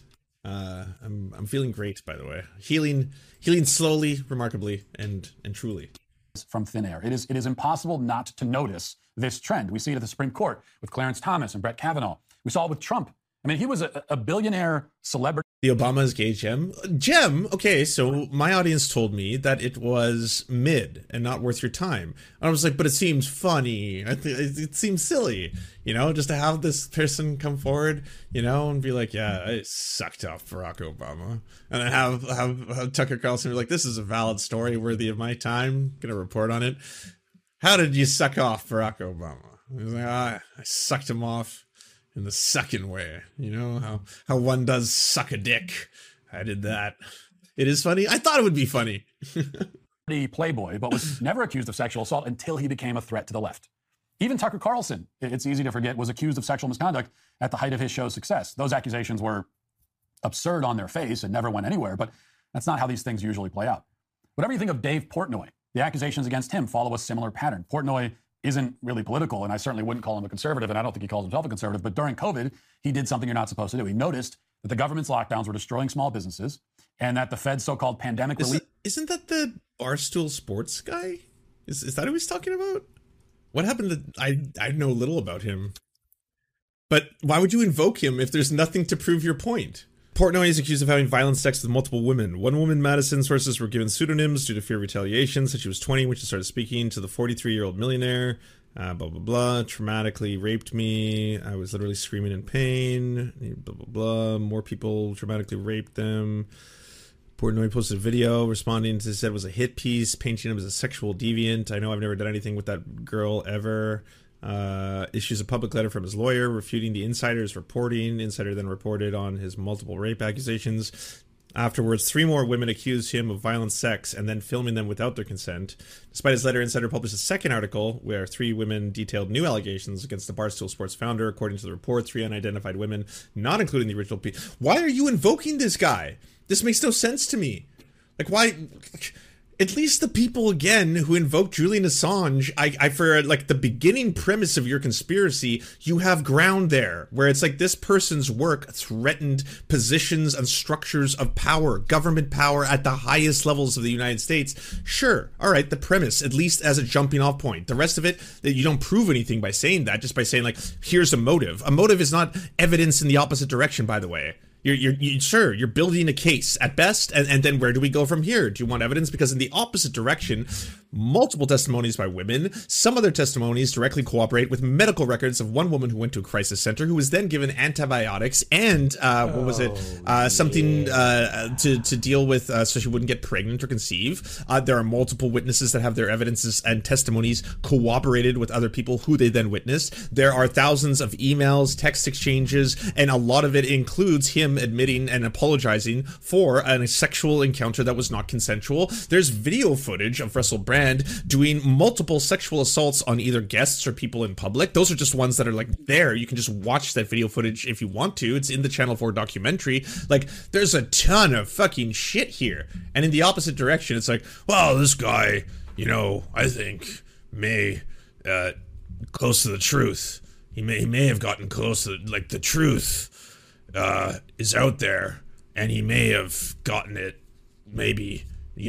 I'm feeling great, by the way. Healing slowly, remarkably, and truly. From thin air. It is impossible not to notice this trend. We see it at the Supreme Court with Clarence Thomas and Brett Kavanaugh. We saw it with Trump. I mean, he was a billionaire celebrity. The Obama is gay gem. Okay, so my audience told me that it was mid and not worth your time. And I was like, but it seems funny. It seems silly, just to have this person come forward, and be like, yeah, I sucked off Barack Obama. And then have Tucker Carlson be like, this is a valid story worthy of my time. Gonna report on it. How did you suck off Barack Obama? He was like, I sucked him off in the sucking way. You know how one does suck a dick. I did that. It is funny. I thought it would be funny. Playboy, but was never accused of sexual assault until he became a threat to the left. Even Tucker Carlson, it's easy to forget, was accused of sexual misconduct at the height of his show's success. Those accusations were absurd on their face and never went anywhere, but that's not how these things usually play out. Whatever you think of Dave Portnoy, the accusations against him follow a similar pattern. Portnoy isn't really political, and I certainly wouldn't call him a conservative, and I don't think he calls himself a conservative, but during COVID, he did something you're not supposed to do. He noticed that the government's lockdowns were destroying small businesses and that the Fed's so-called pandemic relief... Isn't that the Barstool Sports guy? Is that who he's talking about? What happened to... I know little about him. But why would you invoke him if there's nothing to prove your point? Portnoy is accused of having violent sex with multiple women. One woman, Madison, sources were given pseudonyms due to fear of retaliation, said she was 20 when she started speaking to the 43-year-old millionaire. Blah, blah, blah. Traumatically raped me. I was literally screaming in pain. Blah, blah, blah. More people traumatically raped them. Portnoy posted a video responding to said it was a hit piece, painting him as a sexual deviant. I know I've never done anything with that girl ever. Issues a public letter from his lawyer refuting the insider's reporting. Insider then reported on his multiple rape accusations. Afterwards, 3 more women accused him of violent sex and then filming them without their consent. Despite his letter, Insider published a second article where 3 women detailed new allegations against the Barstool Sports founder. According to the report, 3 unidentified women, not including the original piece. Why are you invoking this guy? This makes no sense to me. Like, why... At least the people, again, who invoke Julian Assange, I for, like, the beginning premise of your conspiracy, you have ground there, where it's like this person's work threatened positions and structures of power, government power at the highest levels of the United States. Sure, all right, the premise, at least as a jumping off point. The rest of it, that you don't prove anything by saying that, just by saying, like, here's a motive. A motive is not evidence in the opposite direction, by the way. You're building a case at best, and then where do we go from here? Do you want evidence? Because in the opposite direction, multiple testimonies by women, some of their testimonies directly cooperate with medical records of one woman who went to a crisis center, who was then given antibiotics and, something to deal with so she wouldn't get pregnant or conceive. There are multiple witnesses that have their evidences and testimonies corroborated with other people who they then witnessed. There are thousands of emails, text exchanges, and a lot of it includes him admitting and apologizing for a sexual encounter that was not consensual. There's video footage of Russell Brand doing multiple sexual assaults on either guests or people in public. Those are just ones that are like there. You can just watch that video footage if you want to. It's in the Channel 4 documentary. Like, there's a ton of fucking shit here. And in the opposite direction, it's like, well, this guy, I think may close to the truth. He may have gotten close to, like, the truth is out there, and he may have gotten it, maybe,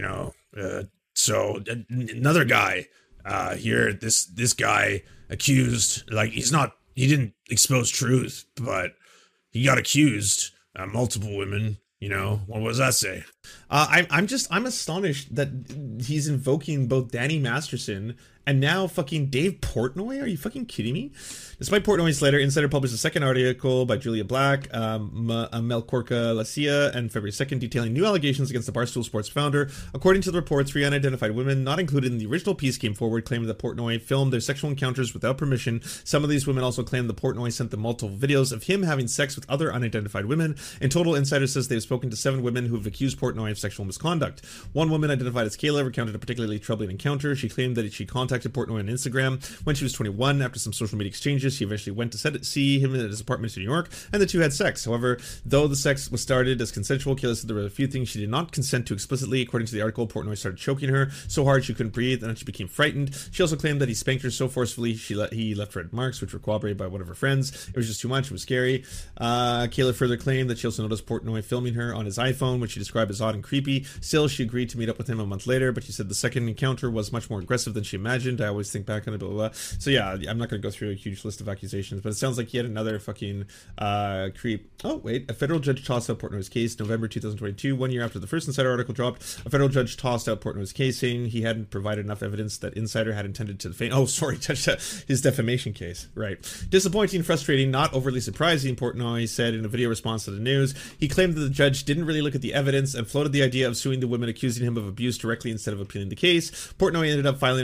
so another guy here, this guy accused, like, he didn't expose truth, but he got accused, multiple women, what does that say? I'm astonished that he's invoking both Danny Masterson and now fucking Dave Portnoy? Are you fucking kidding me? Despite Portnoy's letter, Insider published a second article by Julia Black, Melkorka Lacia, and February 2nd, detailing new allegations against the Barstool Sports founder. According to the report, 3 unidentified women not included in the original piece came forward, claiming that Portnoy filmed their sexual encounters without permission. Some of these women also claimed that Portnoy sent them multiple videos of him having sex with other unidentified women. In total, Insider says they've spoken to 7 women who have accused Portnoy of sexual misconduct. One woman, identified as Kayla, recounted a particularly troubling encounter. She claimed that she contacted Portnoy on Instagram when she was 21. After some social media exchanges, she eventually went to see him at his apartment in New York, and the two had sex. However, though the sex was started as consensual, Kayla said there were a few things she did not consent to explicitly. According to the article, Portnoy started choking her so hard she couldn't breathe, and then she became frightened. She also claimed that he spanked her so forcefully he left red marks, which were corroborated by one of her friends. It was just too much. It was scary. Kayla further claimed that she also noticed Portnoy filming her on his iPhone, which she described as odd and creepy. Still, she agreed to meet up with him a month later, but she said the second encounter was much more aggressive than she imagined. I always think back on it, blah, blah, blah. So yeah, I'm not going to go through a huge list of accusations, but it sounds like yet another fucking creep. Oh, wait. A federal judge tossed out Portnoy's case November 2022, 1 year after the first Insider article dropped. A federal judge tossed out Portnoy's case, saying he hadn't provided enough evidence that Insider had intended to defame. Oh, sorry, his defamation case. Right. Disappointing, frustrating, not overly surprising, Portnoy said in a video response to the news. He claimed that the judge didn't really look at the evidence and floated the idea of suing the women accusing him of abuse directly instead of appealing the case. Portnoy ended up filing an appeal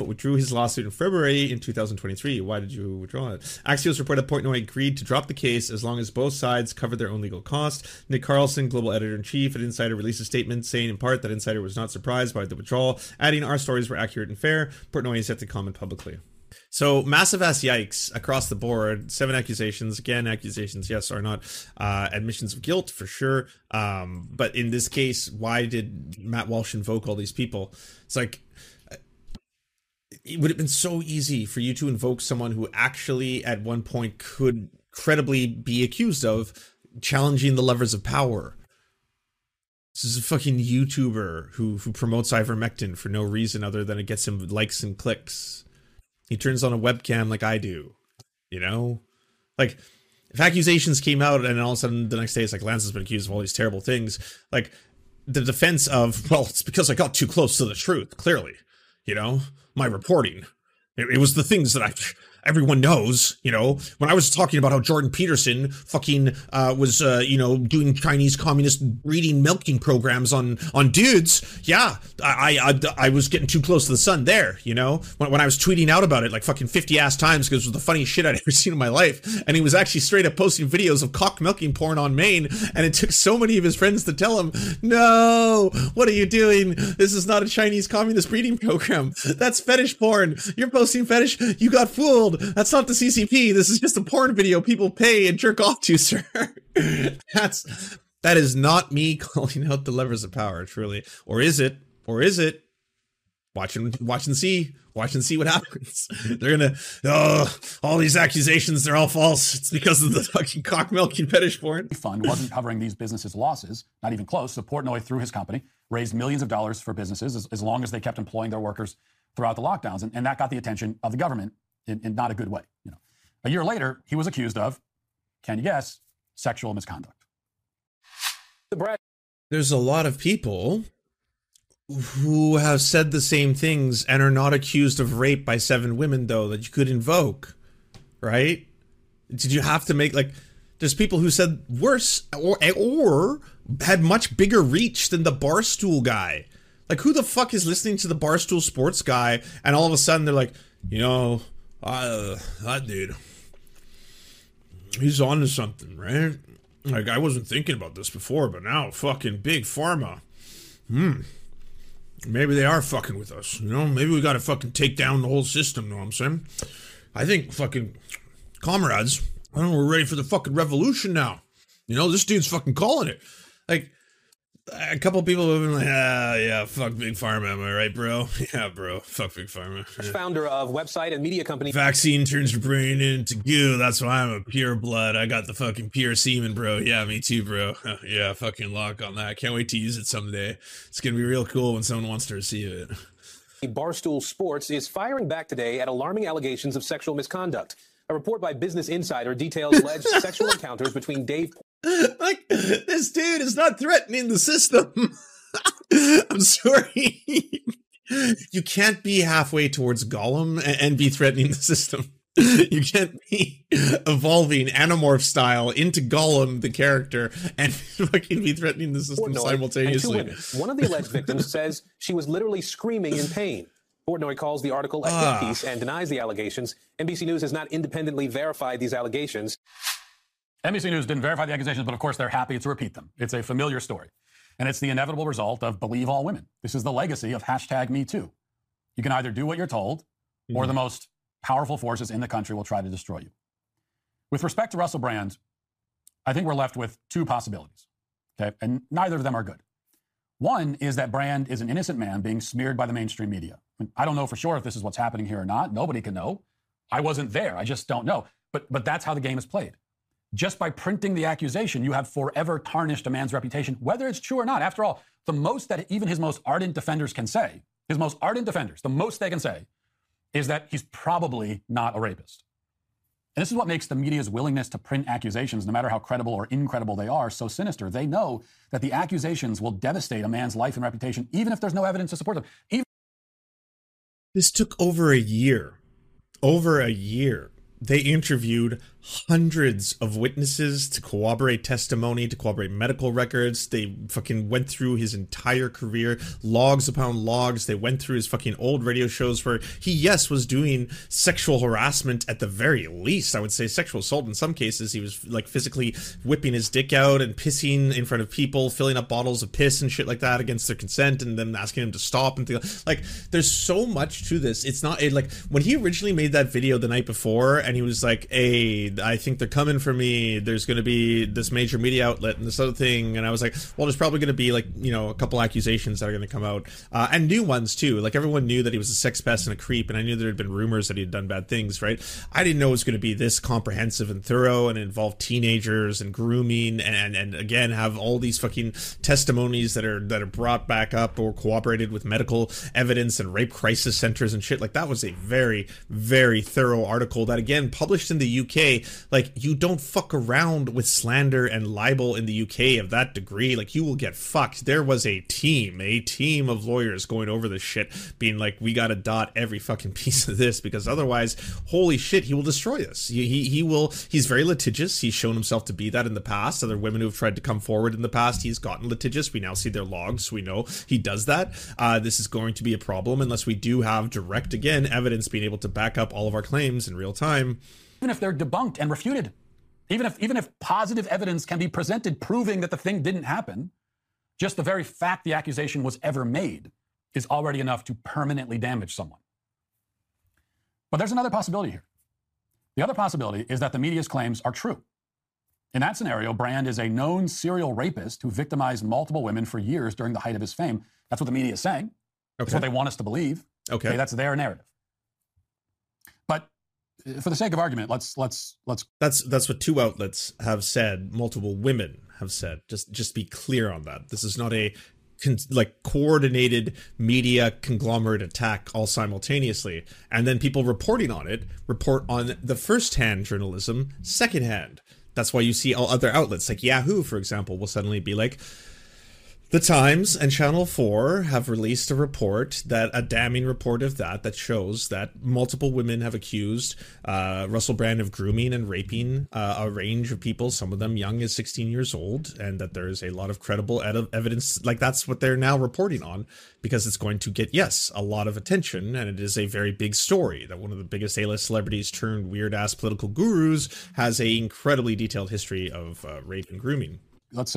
but withdrew his lawsuit in February in 2023. Why did you withdraw it? Axios reported Portnoy agreed to drop the case as long as both sides covered their own legal costs. Nick Carlson, global editor-in-chief at Insider, released a statement saying in part that Insider was not surprised by the withdrawal, adding our stories were accurate and fair. Portnoy is yet to comment publicly. So massive ass yikes across the board. 7 accusations. Again, accusations, yes, are not admissions of guilt for sure. But in this case, why did Matt Walsh invoke all these people? It's like, it would have been so easy for you to invoke someone who actually at one point could credibly be accused of challenging the levers of power. This is a fucking YouTuber who promotes ivermectin for no reason other than it gets him likes and clicks. He turns on a webcam like I do, you know? Like, if accusations came out and all of a sudden the next day it's like Lance has been accused of all these terrible things, like, the defense of, well, it's because I got too close to the truth, clearly, you know? My reporting. It was the things that everyone knows, you know, when I was talking about how Jordan Peterson fucking was doing Chinese communist breeding milking programs on dudes. Yeah, I was getting too close to the sun there, you know, when I was tweeting out about it like fucking 50 ass times because it was the funniest shit I'd ever seen in my life. And he was actually straight up posting videos of cock milking porn on Maine. And it took so many of his friends to tell him, no, what are you doing? This is not a Chinese communist breeding program. That's fetish porn. You're posting fetish. You got fooled. That's not the CCP. This is just a porn video people pay and jerk off to, sir. That is not me calling out the levers of power, truly. Or is it? Or is it? Watch and see. Watch and see what happens. They're gonna, all these accusations, they're all false. It's because of the fucking cock milking fetish porn. Fund wasn't covering these businesses' losses, not even close. So Portnoy, through his company, raised millions of dollars for businesses as long as they kept employing their workers throughout the lockdowns. And that got the attention of the government in not a good way. You know, a year later, he was accused of, can you guess, sexual misconduct. There's a lot of people who have said the same things and are not accused of rape by 7 women, though, that you could invoke, right? Did you have to make, like, there's people who said worse or had much bigger reach than the Barstool guy. Like, who the fuck is listening to the Barstool Sports guy and all of a sudden they're like, you know, that dude, he's on to something, right? Like, I wasn't thinking about this before, but now fucking Big Pharma. Maybe they are fucking with us, you know? Maybe we gotta fucking take down the whole system, know what I'm saying? I think fucking comrades, I don't know, we're ready for the fucking revolution now. You know, this dude's fucking calling it. Like, a couple of people have been like, yeah, fuck Big Pharma, am I right, bro? Yeah, bro, fuck Big Pharma. Yeah. Founder of website and media company. Vaccine turns your brain into goo. That's why I'm a pure blood. I got the fucking pure semen, bro. Yeah, me too, bro. Yeah, fucking lock on that. Can't wait to use it someday. It's gonna be real cool when someone wants to receive it. Barstool Sports is firing back today at alarming allegations of sexual misconduct. A report by Business Insider details alleged sexual encounters between Dave. Like, this dude is not threatening the system. I'm sorry. You can't be halfway towards Gollum and be threatening the system. You can't be evolving Animorph style into Gollum, the character, and fucking be threatening the system simultaneously. And 2 women. One of the alleged victims says she was literally screaming in pain. Portnoy calls the article a hit piece and denies the allegations. NBC News has not independently verified these allegations. NBC News didn't verify the accusations, but of course they're happy to repeat them. It's a familiar story. And it's the inevitable result of believe all women. This is the legacy of #MeToo. You can either do what you're told, or the most powerful forces in the country will try to destroy you. With respect to Russell Brand, I think we're left with 2 possibilities, okay? And neither of them are good. One is that Brand is an innocent man being smeared by the mainstream media. I don't know for sure if this is what's happening here or not. Nobody can know. I wasn't there. I just don't know. But that's how the game is played. Just by printing the accusation, you have forever tarnished a man's reputation, whether it's true or not. After all, the most that even his most ardent defenders can say, the most they can say is that he's probably not a rapist. And this is what makes the media's willingness to print accusations, no matter how credible or incredible they are, so sinister. They know that the accusations will devastate a man's life and reputation, even if there's no evidence to support them. This took over a year. They interviewed hundreds of witnesses to corroborate testimony, to corroborate medical records. They fucking went through his entire career, logs upon logs. They went through his fucking old radio shows where he, yes, was doing sexual harassment at the very least. I would say sexual assault in some cases. He was like physically whipping his dick out and pissing in front of people, filling up bottles of piss and shit like that against their consent, and then asking them to stop and things. Like, there's so much to this. It's not like when he originally made that video the night before and he was like, hey, I think they're coming for me. There's going to be this major media outlet and this other thing. And I was like, well, there's probably going to be like, you know, a couple accusations that are going to come out. And new ones too. Like, everyone knew that he was a sex pest and a creep. And I knew there had been rumors that he had done bad things, right? I didn't know it was going to be this comprehensive and thorough and involve teenagers and grooming and again, have all these fucking testimonies that are brought back up or corroborated with medical evidence and rape crisis centers and shit. Like, that was a very, very thorough article that, again, published in the UK. Like, you don't fuck around with slander and libel in the UK of that degree. Like, you will get fucked. There was a team of lawyers going over this shit, being like, we gotta dot every fucking piece of this, because otherwise, holy shit, he will destroy us. He's very litigious. He's shown himself to be that in the past. Other women who have tried to come forward in the past, he's gotten litigious. We now see their logs. We know he does that. This is going to be a problem unless we do have direct, again, evidence being able to back up all of our claims in real time. Even if they're debunked and refuted, even if positive evidence can be presented proving that the thing didn't happen, just the very fact the accusation was ever made is already enough to permanently damage someone. But there's another possibility here. The other possibility is that the media's claims are true. In that scenario, Brand is a known serial rapist who victimized multiple women for years during the height of his fame. That's what the media is saying. Okay. That's what they want us to believe. Okay, that's their narrative. But for the sake of argument, let's. That's what two outlets have said. Multiple women have said. Just be clear on that. This is not a coordinated media conglomerate attack all simultaneously, and then people reporting on it report on the first-hand journalism second-hand. That's why you see all other outlets like Yahoo, for example, will suddenly be like, The Times and Channel 4 have released a report, a damning report of that shows that multiple women have accused Russell Brand of grooming and raping a range of people, some of them young as 16 years old, and that there is a lot of credible evidence. Like, that's what they're now reporting on, because it's going to get, yes, a lot of attention, and it is a very big story that one of the biggest A-list celebrities turned weird-ass political gurus has a incredibly detailed history of rape and grooming. Let's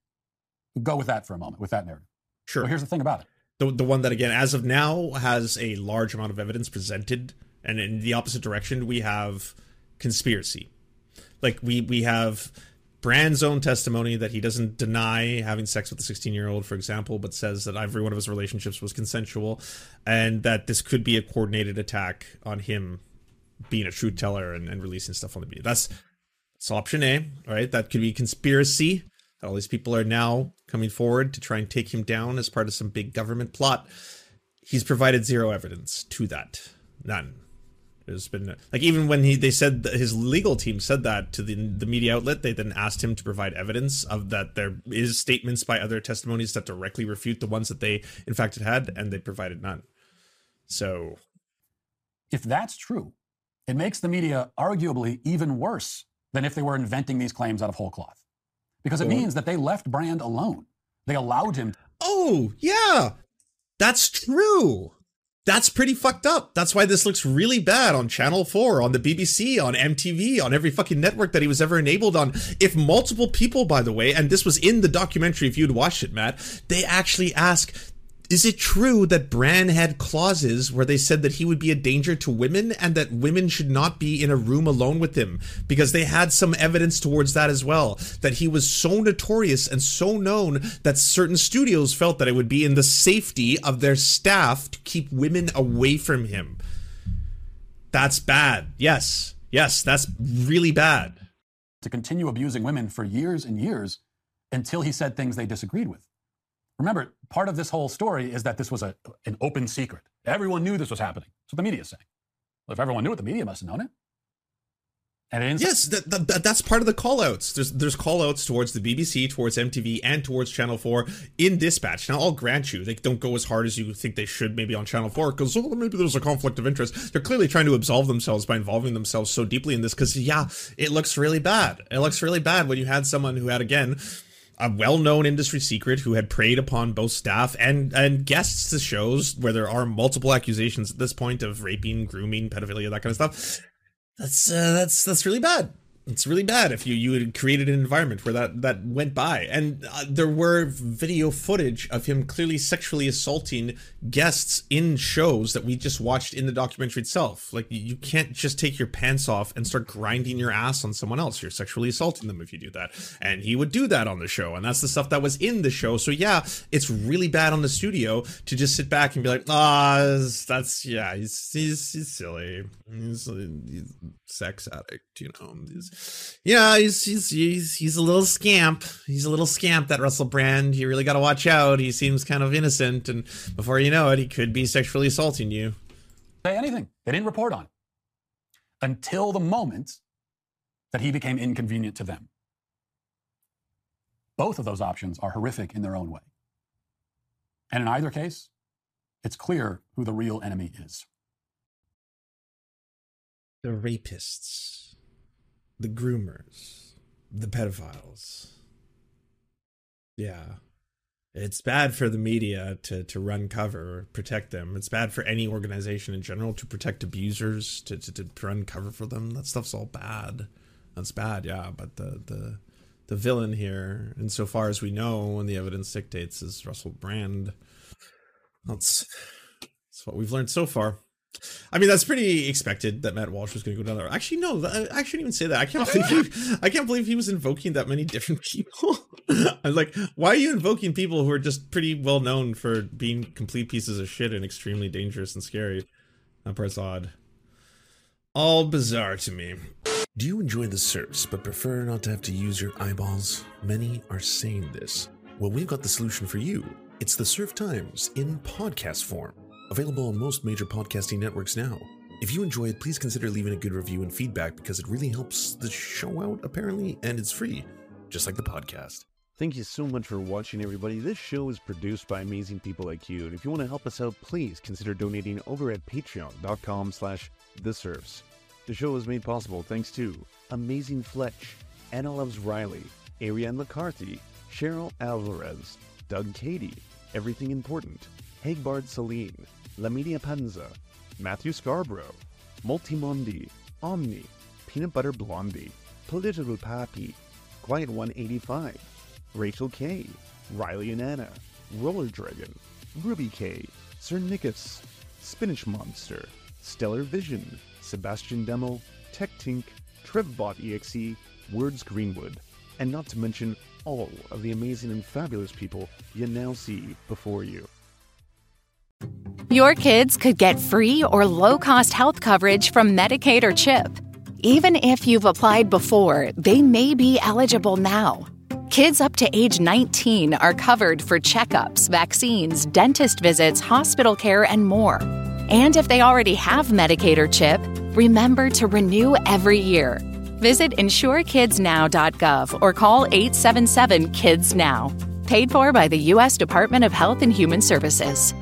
go with that for a moment, with that narrative. Sure. Well, here's the thing about it. The one that, again, as of now, has a large amount of evidence presented, and in the opposite direction, we have conspiracy. Like, we have Brand's own testimony that he doesn't deny having sex with a 16-year-old, for example, but says that every one of his relationships was consensual, and that this could be a coordinated attack on him being a truth teller and releasing stuff on the media. That's option A, right? That could be conspiracy. All these people are now coming forward to try and take him down as part of some big government plot. He's provided zero evidence to that. None. There's been, like, even when they said that his legal team said that to the media outlet, they then asked him to provide evidence of that there is statements by other testimonies that directly refute the ones that they in fact had, and they provided none. So, if that's true, it makes the media arguably even worse than if they were inventing these claims out of whole cloth. Because it means that they left Brand alone. They allowed him. Oh, yeah. That's true. That's pretty fucked up. That's why this looks really bad on Channel 4, on the BBC, on MTV, on every fucking network that he was ever enabled on. If multiple people, by the way, and this was in the documentary if you'd watched it, Matt, they actually ask, is it true that Brand had clauses where they said that he would be a danger to women and that women should not be in a room alone with him? Because they had some evidence towards that as well, that he was so notorious and so known that certain studios felt that it would be in the safety of their staff to keep women away from him. That's bad. Yes, that's really bad. To continue abusing women for years and years until he said things they disagreed with. Remember, part of this whole story is that this was an open secret. Everyone knew this was happening. That's what the media is saying. Well, if everyone knew it, the media must have known it. And yes, that's part of the call-outs. There's call-outs towards the BBC, towards MTV, and towards Channel 4 in Dispatch. Now, I'll grant you, they don't go as hard as you think they should maybe on Channel 4, because maybe there's a conflict of interest. They're clearly trying to absolve themselves by involving themselves so deeply in this, because, yeah, it looks really bad. It looks really bad when you had someone who had, again, a well-known industry secret who had preyed upon both staff and guests to shows where there are multiple accusations at this point of raping, grooming, pedophilia, that kind of stuff. That's really bad. It's really bad if you had created an environment where that went by. And there were video footage of him clearly sexually assaulting guests in shows that we just watched in the documentary itself. Like, you can't just take your pants off and start grinding your ass on someone else. You're sexually assaulting them if you do that. And he would do that on the show. And that's the stuff that was in the show. So yeah, it's really bad on the studio to just sit back and be like, he's silly. He's a sex addict, you know. He's a little scamp. He's a little scamp, that Russell Brand. You really got to watch out. He seems kind of innocent, and before you know it, he could be sexually assaulting you. Say anything. They didn't report on it until the moment that he became inconvenient to them. Both of those options are horrific in their own way. And in either case, it's clear who the real enemy is. The rapists, the groomers, the pedophiles. Yeah. It's bad for the media to run cover, protect them. It's bad for any organization in general to protect abusers, to run cover for them. That stuff's all bad. That's bad, yeah. But the villain here, insofar as we know and the evidence dictates, is Russell Brand. That's what we've learned so far. I mean, that's pretty expected that Matt Walsh was going to go down there. Actually, no, I shouldn't even say that. I can't believe he was invoking that many different people. I'm like, why are you invoking people who are just pretty well known for being complete pieces of shit and extremely dangerous and scary? That part's odd. All bizarre to me. Do you enjoy the surfs but prefer not to have to use your eyeballs? Many are saying this. Well, we've got the solution for you. It's the Surf Times in podcast form. Available on most major podcasting networks now. If you enjoy it, please consider leaving a good review and feedback because it really helps the show out, apparently, and it's free, just like the podcast. Thank you so much for watching, everybody. This show is produced by amazing people like you, and if you want to help us out, please consider donating over at patreon.com/thesurfs. The show is made possible thanks to Amazing Fletch, Anna Loves Riley, Ariane McCarthy, Cheryl Alvarez, Doug Cady, Everything Important, Hagbard Celine, La Media Panza, Matthew Scarborough, Multimondi, Omni, Peanut Butter Blondie, Political Pappy, Quiet 185, Rachel K, Riley and Anna, Roller Dragon, Ruby K, Sir Nickus, Spinach Monster, Stellar Vision, Sebastian Demo, Tech Tink, Trevbot EXE, Words Greenwood, and not to mention all of the amazing and fabulous people you now see before you. Your kids could get free or low-cost health coverage from Medicaid or CHIP. Even if you've applied before, they may be eligible now. Kids up to age 19 are covered for checkups, vaccines, dentist visits, hospital care, and more. And if they already have Medicaid or CHIP, remember to renew every year. Visit insurekidsnow.gov or call 877-KIDS-NOW. Paid for by the U.S. Department of Health and Human Services.